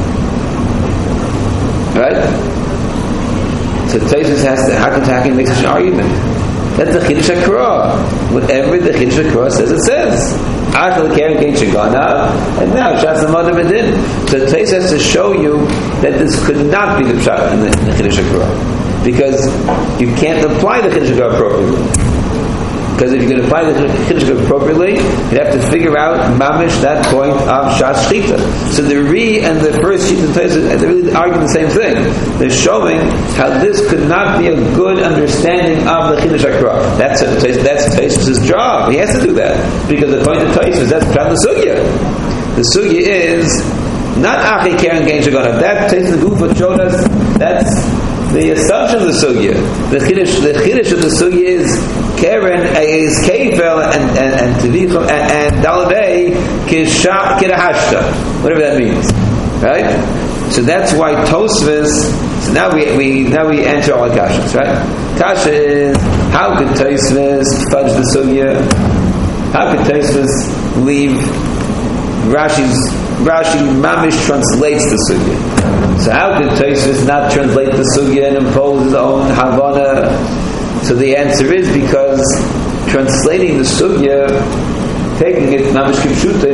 Right? So Tosfos has to, how can make such an argument? That's the Chinush Hakra. Whatever the Chinush Hakra says, it says. And now Shas Amad Medin. So Tosfos has to show you that this could not be the pshat in the Chinush Hakra, because you can't apply the Chinush Hakra appropriately. Because if you can apply the Chinush appropriately, you'd have to figure out mamish that point of shas shchita. So the Ri and the first sheet and Tosfos, they're really arguing the same thing. They're showing how this could not be a good understanding of the Chinush Hakra. That's Tosfos' job. He has to do that, because according to Tosfos, that's the sugya. The sugya is not achi keren gein shagana. That Tosfos Gufa showed us. That's the assumption of the sugya. The chiddush of the sugya is keren is kefel and tvicha and dalavei kirahashta, whatever that means, right? So that's why Tosfos. So now we enter all the kashas, right? Kasha is, how could Tosfos fudge the sugya? How could Tosfos leave Rashi mamish translates the sugya? So how could Tosfos not translate the sugya and impose his own havana? So the answer is because translating the sugya, taking it mamish kipshuta,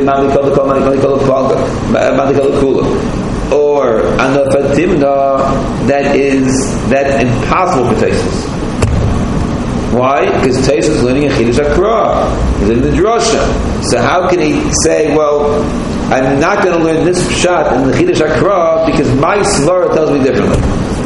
or anafatimna, that's impossible for Tosfos. Why? Because Tosfos is learning a Chinush Hakra. He's in the drasha. So how can he say, well, I'm not going to learn this pshat in the Chinush Hakra because my svara tells me differently?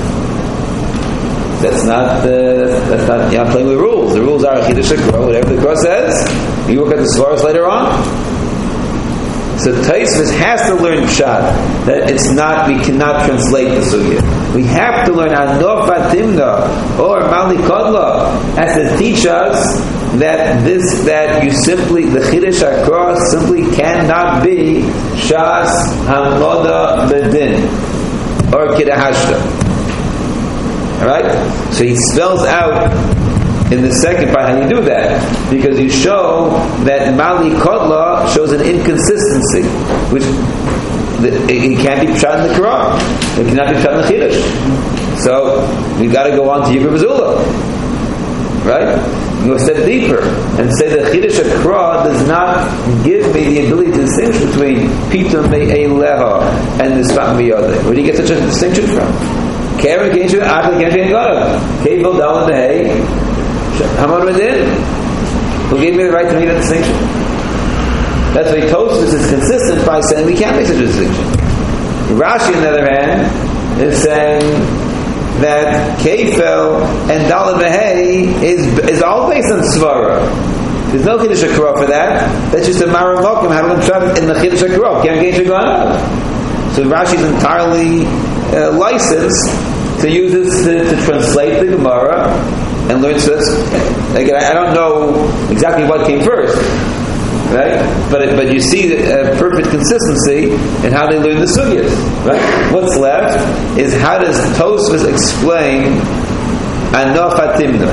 That's not you're not playing with rules. The rules are a Chinush Hakra. Whatever the Hakra says, you work at the svaras later on. So Tosfos has to learn pshat that it's not, we cannot translate the sugya. We have to learn anofatimna or malikodla has to teach us that you simply, the Chinush Hakra simply cannot be shas hamoda bedin or kirahashta. Alright? So he spells out in the second part, how do you do that? Because you show that Mali Kodla shows an inconsistency, which it can't be pshat in the Quran. It cannot be pshat in the Chiddush. So we've got to go on to Yikra Bezula, right? You go a step deeper and say that Chiddush HaKra does not give me the ability to distinguish between Pitum Me'eleha and Nispat Miyodeh. Where do you get such a distinction from? Karen Kenshu, Adli Kenshu, and Gadav. Kevel Dalan Behei, Hamad Medin. Who gave me the right to make that distinction? That's why Tosfos is consistent by saying we can't make such a distinction. Rashi, on the other hand, is saying that Kefel and Dalet Behei is all based on Svara. There's no Chiddush HaKra for that. That's just a Mara Mokim, how to try in the Chiddush HaKra. Can't get you going up. So Rashi is entirely licensed to use this to translate the Gemara and learn. So that's, again, I don't know exactly what came first, right? But you see perfect consistency in how they learn the sugyas, right? What's left is how does Tosfos explain Anofa Timna?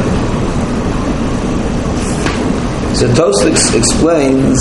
So Tosfos explains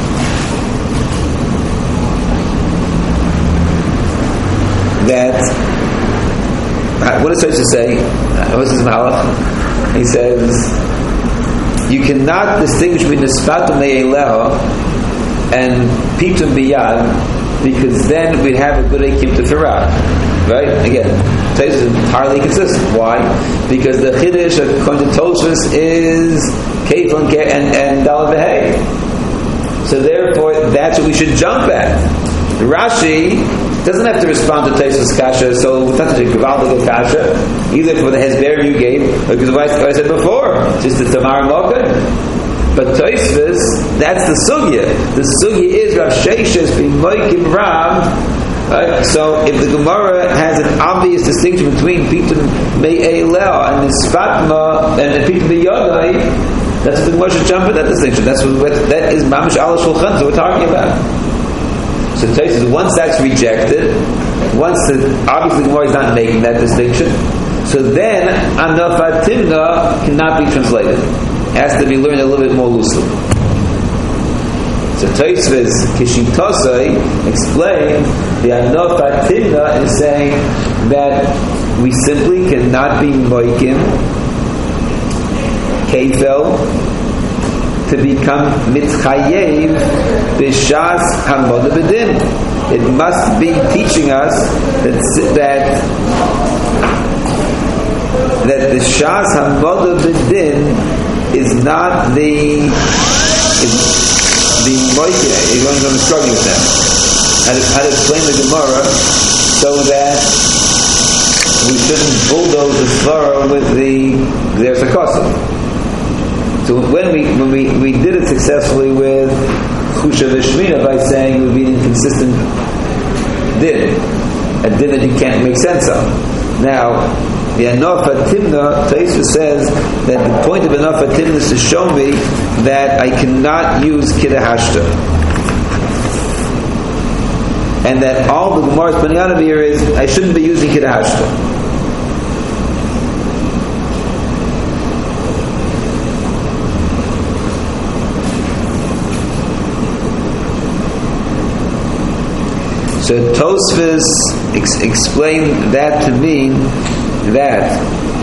that, what does Tosfos say? What's his malach? He says, you cannot distinguish between Nispatum Me'eleha and Pitum Biyad, because then we'd have a good Akim to Farah. Right? Again, Tosfos is entirely consistent. Why? Because the Chiddush, according to Tosfos, is Kefel and Dalet Behei. So therefore, that's what we should jump at. Rashi doesn't have to respond to Tosfos Kasha, so it's not such a Gavaldic Kasha, either for the Hezber you gave, or because of what I said before, just the Tamar Mokan. But Tosfos, that's the Sugya. The Sugya is Rav Sheshes being Moikim Rav. Right? So if the Gemara has an obvious distinction between Pitum Me'eleh and Nispatma and Pitum B'yodai, that's what the Gemara should jump at that distinction. That is Mamish Al Shulchan, so we're talking about. So Tosfos, once that's rejected, obviously the Gemara is not making that distinction, so then Anofa Timna cannot be translated. It has to be learned a little bit more loosely. So Tosfos Kishitosai explained the Anofa Timna is saying that we simply cannot be moikim Kefel to become mitchayev b'shas hamoda b'din. It must be teaching us that the shas hamoda b'din is not the moikim. You're going to struggle with that. How to explain the Gemara so that we shouldn't bulldoze the svara with the Gzer Sakosim. So when we did it successfully with Chusha Vishmina by saying it would be an inconsistent din, a din that you can't make sense of. Now, the Anofa Timna, Tosfos says that the point of Anofa Timna is to show me that I cannot use Kidahashta. And that all the Gemara's putting out of here is I shouldn't be using Kidahashta. So Tosfos explained that to mean that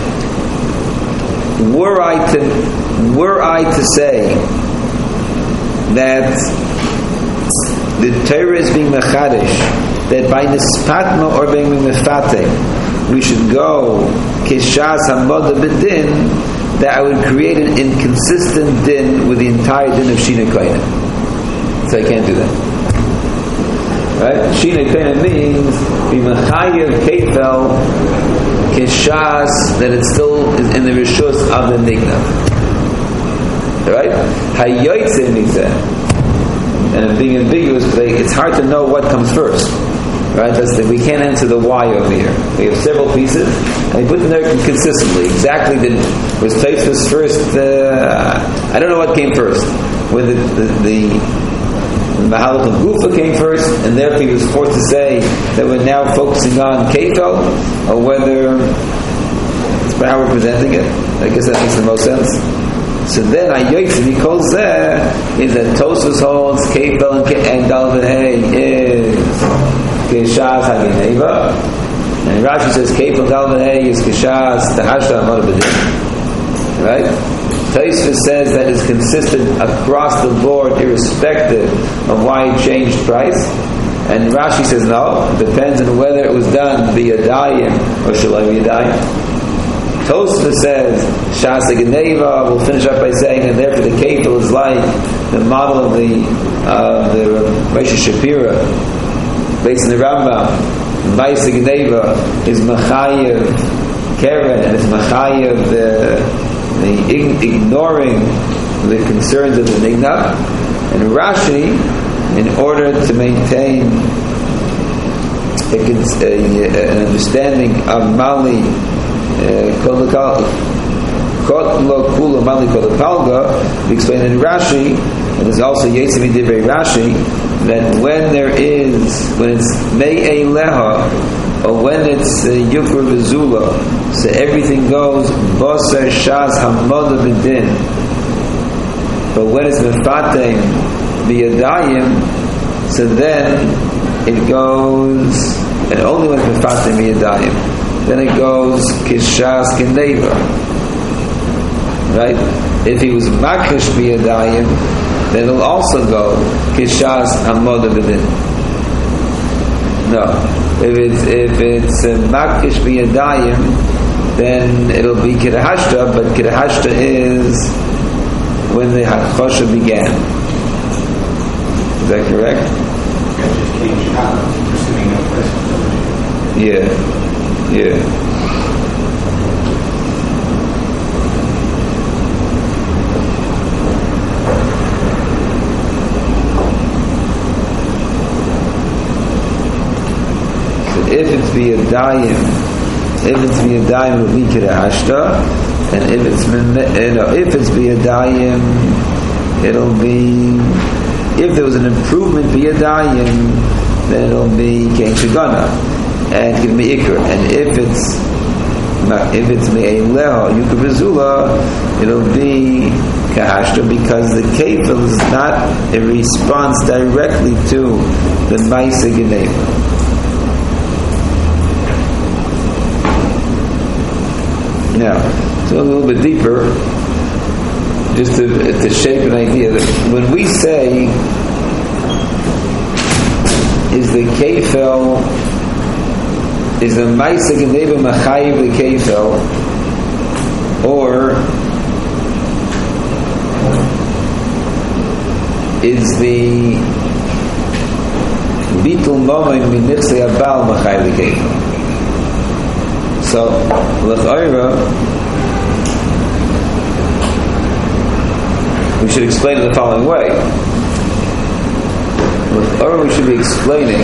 were I to say that the Torah is being mechadish, that by nispatma or being mefate we should go kishas hamoda b'din, that I would create an inconsistent din with the entire din of Shina Kohen. So I can't do that. Right? Shina Kohen means b'mechayev kefel kishas, that it still is in the rishus of the nigna. Right? Hayotzim, he said. And being ambiguous, it's hard to know what comes first. Right? We can't answer the why over here. We have several pieces, and we put them there consistently. Exactly, was Tosfos first? I don't know what came first. Whether the Mahalach of Gufa came first, and therefore he was forced to say that we're now focusing on Kefel, or whether for how we're presenting it. I guess that makes the most sense. So then, Ayoytzi calls there is that Tosfos holds Kefel and Dal V'Hei is Keshas Hageneva, and Rashi says Kefel Dal V'Hei is Keshas Tahashta Amar B'Din. Right? Tosfos says that is consistent across the board, irrespective of why he changed price. And Rashi says no, it depends on whether it was done via Dayim or Shalai Yadayim. Tosfos says Shas Geneva. We'll finish up by saying, and therefore the Kefil is like the model of the Moshe Shapira, based on the Rambam. Ma'aseh Geneva is Machayev Keren, and it's Machayev the ignoring the concerns of the Nignav. And Rashi, in order to maintain an understanding of Mali we explain in Rashi, and there's also Yetzim Divrei Rashi, that when it's Me'ei Leha, or when it's Yukra V'Zula, so everything goes Basar Shaz Hamada B'Din. But when it's Mefatem B'Yadayim, so then it goes, and only when it's Mefatem B'Yadayim, then it goes Kishas Geneva. Right? If he was Makish B'Yadayim, then it'll also go Kishas Hamada B'Din. No. If it's Makish B'Yadayim, then it'll be Kirahashta, but Kirahashta is when the Hakosha began. Is that correct? Yeah. So if it's B'Yadayim, it'll be Kirahashta, and if it's B'Yadayim, it'll be, if there was an improvement B'Yadayim, then it'll be Kein Shagana, and give me Ikr. And if it's Me'ei Leha, Yukra V'Zula, it'll be Kahashta, because the Kefil is not a response directly to the Ma'aseh Geneva. Now, so a little bit deeper, just to shape an idea, that when we say, is the Kefil, is the Ma'aseh Geneva Machayev the Kefil, or is the Bitul Momen Min Nichsei Abal Machayev the Kefil? So, l'chayra, we should explain it the following way. L'chayra, we should be explaining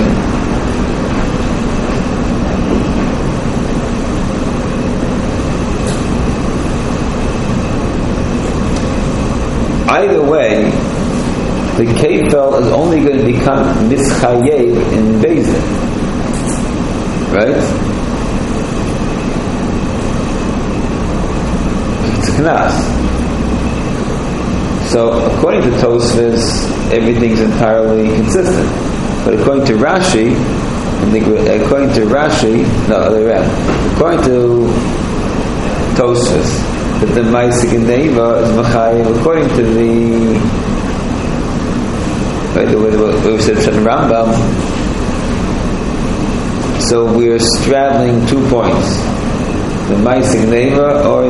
either way, the Kefil is only going to become mischayev in Bezdin, right? Knas. So, according to Tosfos, everything's entirely consistent. But according to Rashi, according to Tosfos, that the Ma'aseh Geneva is Machayev according to the way we said from Rambam. So we're straddling 2 points: the Ma'aseh Geneva or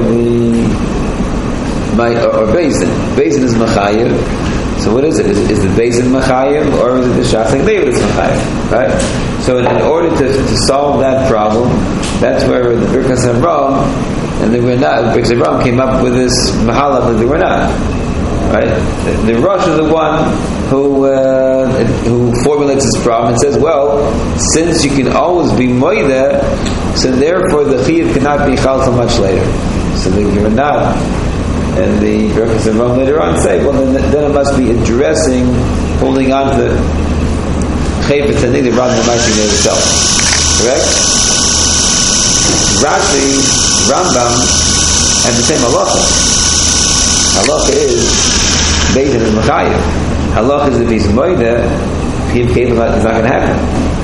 Bezdin. Bezdin is Machayev. So what is it? Is the Bezdin Machayev, or is it the Shas Geneva that's Machayev? Right? So in order to solve that problem, that's where the Birkas Avram and the Birkas Avram came up with this Mahalach that they were not. Right? The Rosh is the one who formulates this problem and says, well, since you can always be Moida, so therefore the Chiyuv cannot be Chalfa much later. So you're not. And the Birkas Avram later on say, well, then it must be addressing, holding on to Chayfetz Hanigdav rather than Ma'aseh Geneva itself. Correct? Rashi, Rambam, and the same halacha. Halacha is Beis Din is Mechayev. Halacha is if he's moida, Chiyuv Kefil is not going to happen.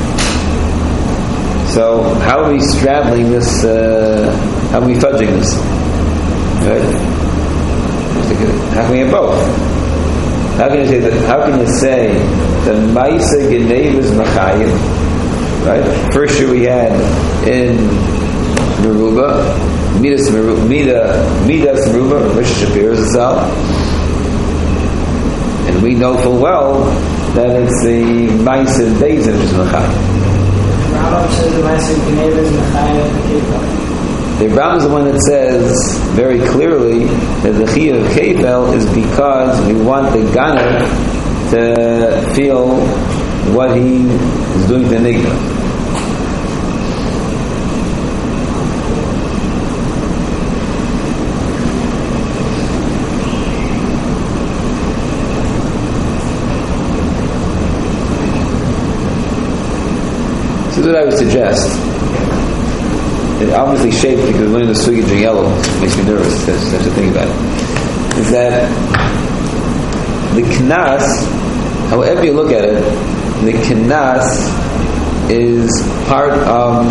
So how are we straddling this? How are we fudging this? Right? How can we have both? How can you say that? How can you say the Maisa Genev is Mechayev? Right? First year we had in Meruba, Midas Meruba, Rosh Shapir is out, and we know full well that it's the Maisa Beis Din which is Mechayev. Rambam says the Maisa Genev is Mechayev Kefil. The Rambam is the one that says very clearly that the Chiyuv of Kefil is because we want the Ganav to feel what he is doing to Nigna. This is what I would suggest. It obviously shaped because learning the Sugi in yellow makes me nervous to think about it. Is that the Knas, however you look at it, the Knas is part of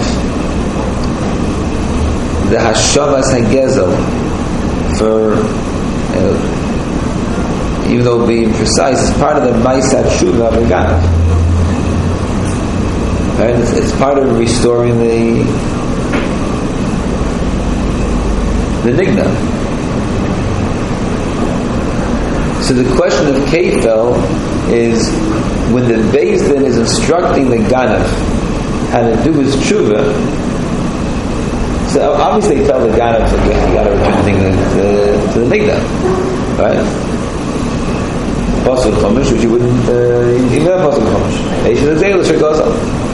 the Hashavas HaGezel for, even though being precise, it's part of the Maisat Shuvah of the Ganav. Right? It's part of restoring the Nigna. So the question of Kefil is when the Beis Din is instructing the Ganav how to do his tshuva. So obviously they tell the Ganav that you got to return the thing to the Nigna, right? Pasuk Chumash, which you wouldn't even have Pasuk Chumash. Eish Zayla Shirgosa.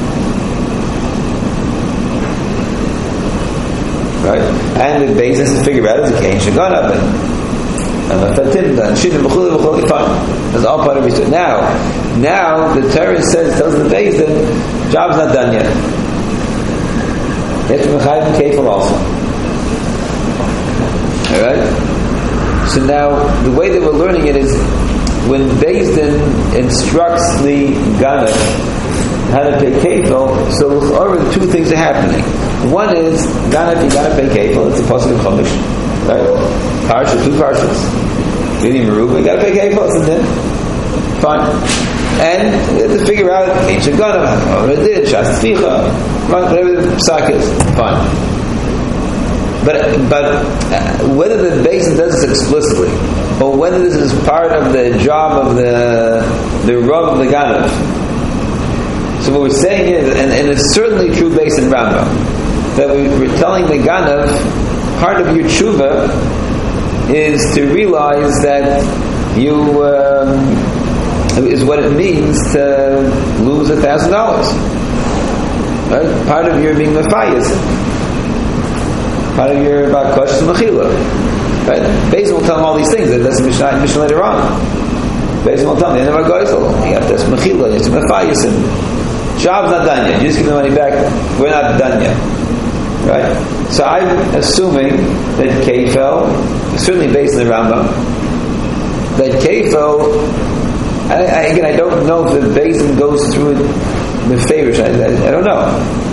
Right? And the basis to figure out is the Kain Shaganav and Fatimda and Shidda B'chuli fine. That's all part of it. Now the Torah tells the Beis Din, job's not done yet. You have to be Mechayev and Kefil also. Alright? So now the way that we're learning it is when Beis Din instructs the Ganav how to pay Kefil, so over the two things are happening. One is, Ganav, you got to pay Kefil, it's a Pasuk of Chumash. Right? Parsha, two Parshas. Bini Meruba, you got to pay Kefil, it's a din. Fine. And you have to figure out, Ancient Ganav, Radid, Shas Tficha, whatever the psak is. Fine. But whether the Beis Din does this explicitly, or whether this is part of the job of the Rav of the Ganav, so what we're saying is, and it's certainly true based in Rambam, that we're telling the Ganav, part of your tshuva is to realize that you is what it means to lose $1,000. Right? Part of your being mefayez, part of your about kosh mechila. Right? Beis Din will tell him all these things. That's the Mishnah later on. Beis Din will tell him, you have this mechila, you have to mefayez him. Job's not done yet. You just give the money back. We're not done yet. Right? So I'm assuming that Kefil, certainly based on the Rambam, that Kefil, again, I don't know if the Beis Din goes through it with favors. I don't know.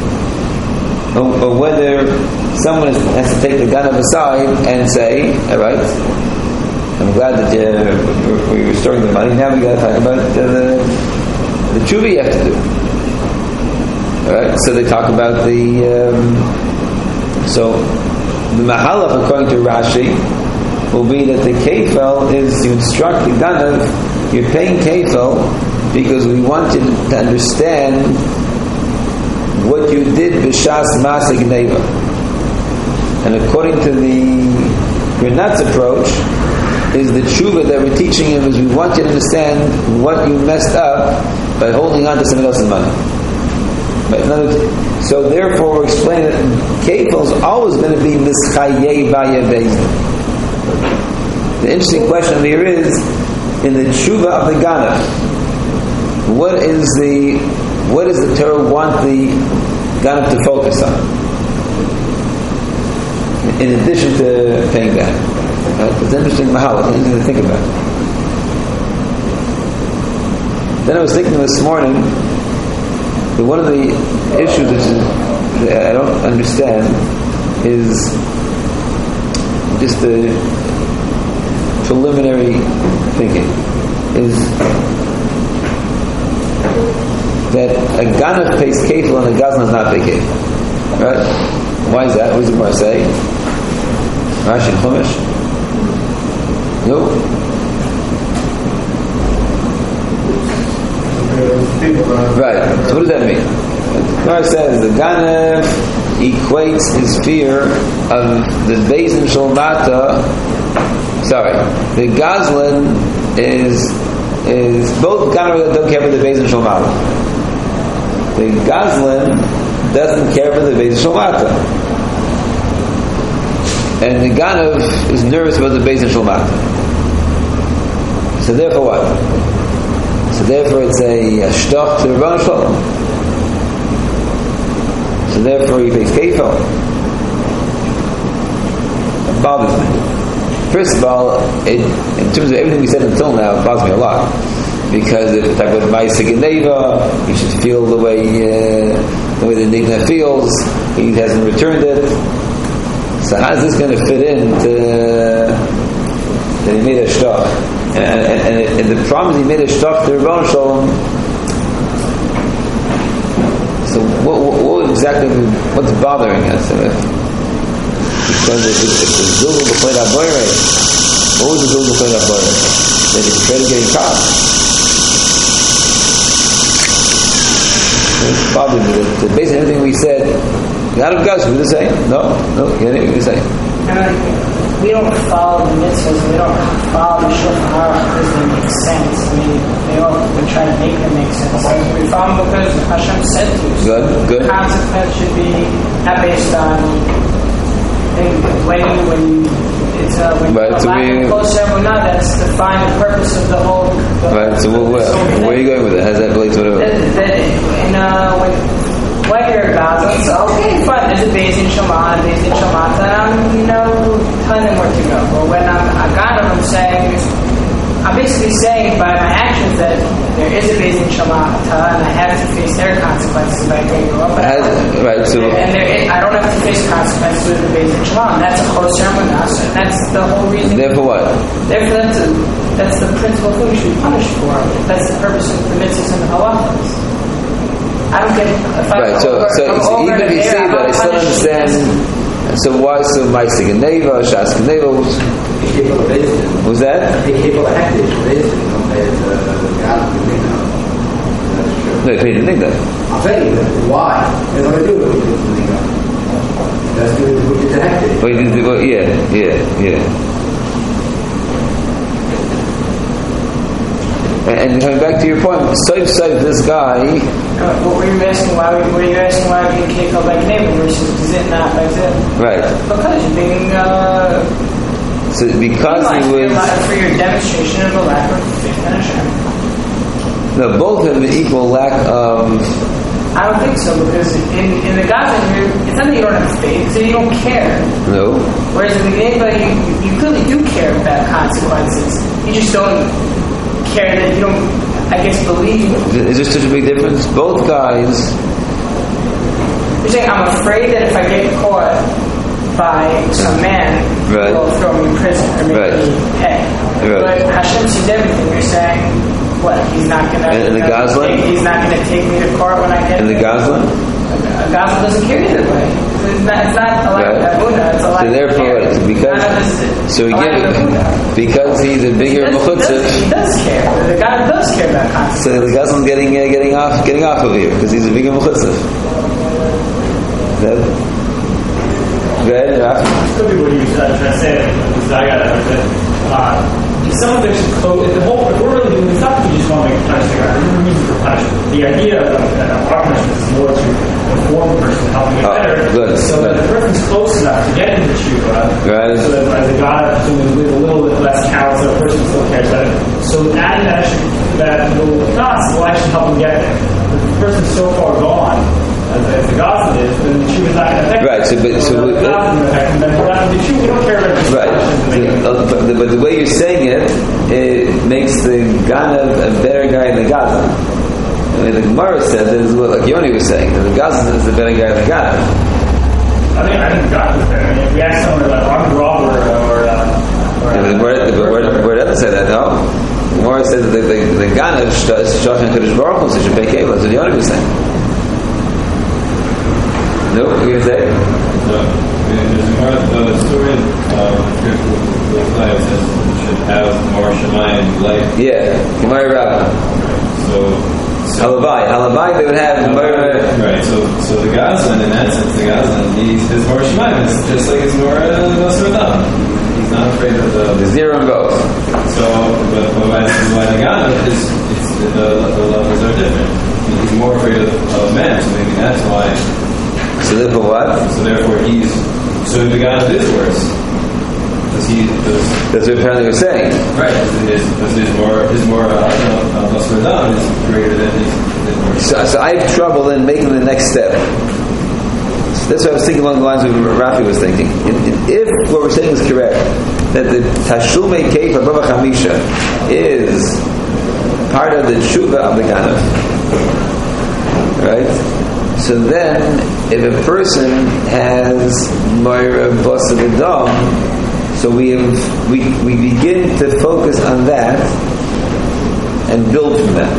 Or whether someone has to take the Ganav aside and say, all right, I'm glad that we're restoring the money. Now we got to talk about the tshuva you have to do. Right? So they talk about so the Mahalach according to Rashi will be that the Kefil is you instruct the Ganav, you're paying Kefil because we want you to understand what you did b'shas Masa Gneva. And according to the Renat's approach, is the tshuva that we're teaching him is we want you to understand what you messed up by holding on to somebody else's money. So therefore we're explaining that Kefil is always going to be Mischayei Baya Beis Din. The interesting question here is, in the tshuva of the Ganav, what does the Torah want the Ganav to focus on? in addition to paying back. Right? It's interesting mahala, it's interesting to think about. Then I was thinking this morning that one of the issues that I don't understand is just the preliminary thinking is that a ganav pays kefil and a gazlan does not pay kefil. Right? Why is that? What does the Gemara say? Rashi and Chumash? No. Right. So what does that mean? The Gemara says the ganav equates his fear of the Beis Shalmata. Sorry, the gazlan is both ganav don't care for the Beis Shalmata. The gazlan doesn't care for the Beis Shalmata, and the ganav is nervous about the Beis Shalmata. So therefore, what? So therefore, it's a shtoch to Rabban Shalom. So therefore, he pays kefil. It bothers me. First of all, in terms of everything we said until now, it bothers me a lot. Because if you talk about Ma'aseh Geneva, you should feel the way the Nigna feels. He hasn't returned it. So how is this going to fit in that he made a shtoch? And the problem is he made a shtoch to Rabban Shalom. So what exactly, what's bothering us? Because if the Zul b'Chlei HaBoirei, what was the Zul b'Chlei HaBoirei? That he's afraid of getting caught. It's bothering me that based on everything we said, not of Gus, we're the same. No, we're the same. We don't follow the mitzvahs, we don't follow the Shulchan Aruch because they make sense. I mean, we try to make them make sense. We follow them because Hashem said to. Good. The consequence should be not based on when it's when you close emunah, that's to find the purpose of the whole. Right. So where are you going with it? How's that related to when you're about it, so okay, fine. There's a Beis Shalmata, and telling them where to go. But when I'm ganav, I'm basically saying by my actions that there is a Beis Shalmata, and I have to face their consequences if I go up. Right. So I don't have to face consequences with the Beis Shalmata. That's a closer emunah. So that's the whole reason. Therefore, what? Therefore, that's the principal thing we should be punished for. That's the purpose of the mitzvahs and the halachas. I don't get right. So even if you see that, I still understand. So why? So Ma'aseh Geneva, Shas Geneva. Was that? No, he didn't think that. I'll tell you why. That's what I do. That's good. Yeah. And coming back to your point, this guy. What were you asking? Why were you asking why we get kicked out by neighbor versus is it not like that? Right. Because you're being. So because he was for your demonstration of a lack of faith in Hashem. No, both have an equal lack of. I don't think so because in the Gaza here, it's not that you don't have faith, so you don't care. No. Whereas in the neighbor, you clearly do care about consequences. You just don't care that you don't, I guess, believe. Is there such a big difference? Both guys. You're saying I'm afraid that if I get caught by some man, he will throw me in prison or make me pay. Right. But Hashem sees everything. You're saying, what? He's not going to. And the Gazlan? He's not going to take me to court when I get. And the Gazlan? A Gazlan doesn't care either way. It's not a lack of emunah. It's a lack so therefore, because he's a bigger mechutzah. He does care. The guy does care about consequences. So the Gazlan getting off of here because he's a bigger mechutzah. Go ahead, Raf. Could be what you were trying to say. Some of there's the whole. If we're really doing this stuff, we just want to try to figure out the reason for punishment. The idea of our punishment is more to inform the person, help them get better. Good. So that the person's close enough to get into tshuva. Right. So that as a God, with a little bit less count, so the person still cares about it. So adding that little cost will actually help them get there. If the person's so far gone, as the Goslin is, then the Tshuva is not going to affect right. So, the Goslin we don't care about the right. But the way you're saying it makes the Ganav a better guy than the Goslin. I mean, the Gemara said that is what, like Yoni was saying, that the Goslin is the better guy than the Ganav. I think Goslin is better. I mean, if we ask someone like armed robber where doesn't say that? No. The Gemara says that the Ganav Shachan Kodesh Baruch Hu, so you should pay Keva. That's what Yoni was saying. No, what are you going to say? No. The story with Chaim says you should have more Shemayim like. Yeah, Gemara Rabbah. So Halavai, they would have right. So the Goslin, in that sense, the Goslin, his more Shemayim is just like his more Nosradam. He's not afraid of the zero and both. So, but why the Ganav is the levels are different. He's more afraid of men, so maybe that's why. So therefore what? So therefore so the Ganav is worse. That's what apparently you're saying. Right. His more Nosradam is greater than his. So I have trouble in making the next step. So that's what I was thinking along the lines of what Rafi was thinking. If what we're saying is correct, that the Tashlume Keif Abava Chamisha is part of the Tshuva of the Ganav, right? So then, if a person has Moira Bosa V'Dom, so we begin to focus on that and build from that.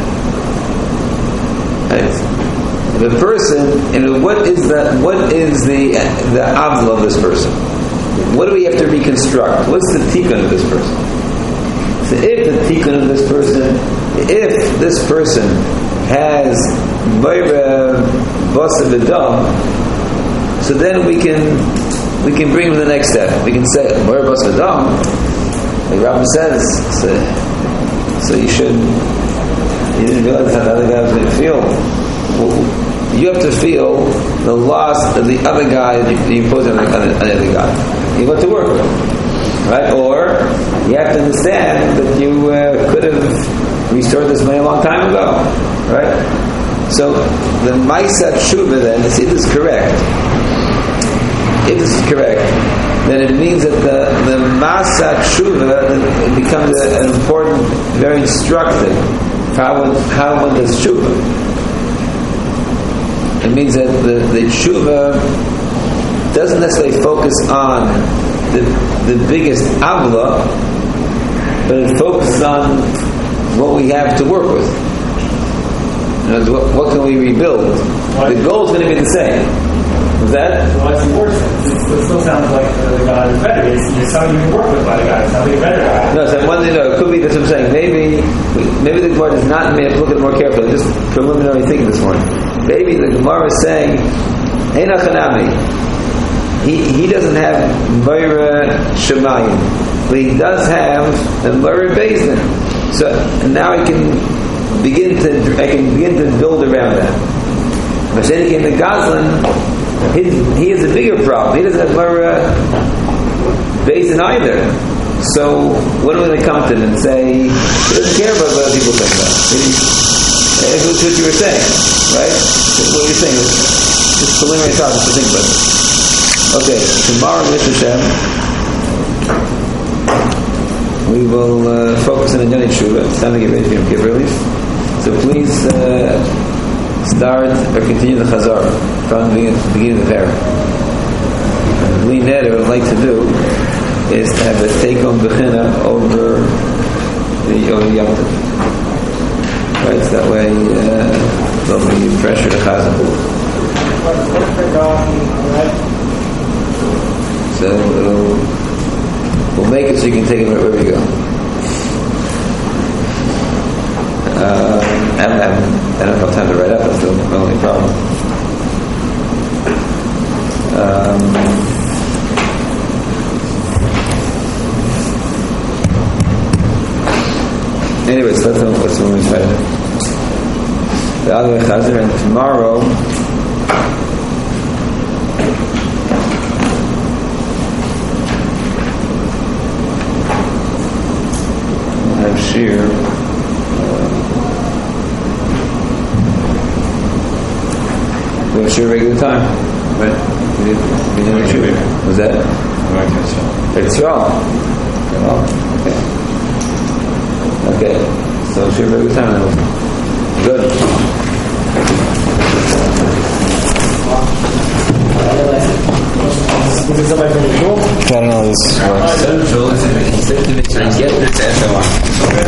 Right? The person, what is the avla of this person? What do we have to reconstruct? What's the tikkun of this person? So if the tikkun of this person, if this person has Moira Bosa V'Dom, so then we can bring him to the next step. We can say, Moira Bosa V'Dom, like Rabbi says, so you didn't realize how the other guy was going to feel. Well, you have to feel the loss of the other guy that you impose on the other guy. You have to work with him. Right? Or, you have to understand that you could have restored this money a long time ago. Right? So, the Maisa Tshuva then, if this is correct, then it means that the Masa Tshuva becomes an important, very instructive how one does Tshuva. It means that the Tshuva doesn't necessarily focus on the biggest avla, but it focuses on what we have to work with. What can we rebuild? The goal is going to be the same. Was that? Well, it's important. It still sounds like the God is better. It's something you can work with by the God. It's something better. No, so one thing, it could be that's what I'm saying. Maybe the Gemara is not made. Look at it more carefully. Just preliminary thinking this morning. Maybe the Gemara is saying, Eina Chanami. He doesn't have Moira Shemayim, but he does have the Moira Bezdin. So now I can begin to build around that. But then again, the Goslin, he has a bigger problem. He doesn't have Moira Bezdin either. So what are we going to come to him and say? He doesn't care about what other people think about. That's what you were saying, right? That's what you're saying. Just preliminary thought, just to think about it. Okay, tomorrow, Mr. Hashem, we will focus on the Yoni Tshuva. It's time to get ready for Yom Kippur relief. So please start or continue the Chazar from the beginning of the parak. Lee Neder, what I'd like to do is to have a take-home bechina over the Yom Tov. Right, so that way there'll be pressure to Chazan. So we'll make it so you can take it wherever you go. I don't have time to write up, that's the only problem. Anyways, that's when we try to do. The other Chazir, and tomorrow we'll have Shir. it's your regular time. Right? Was that? It's wrong. Okay. So it's your regular time. Good. Is it somebody from the shul? I don't know this. He said to get this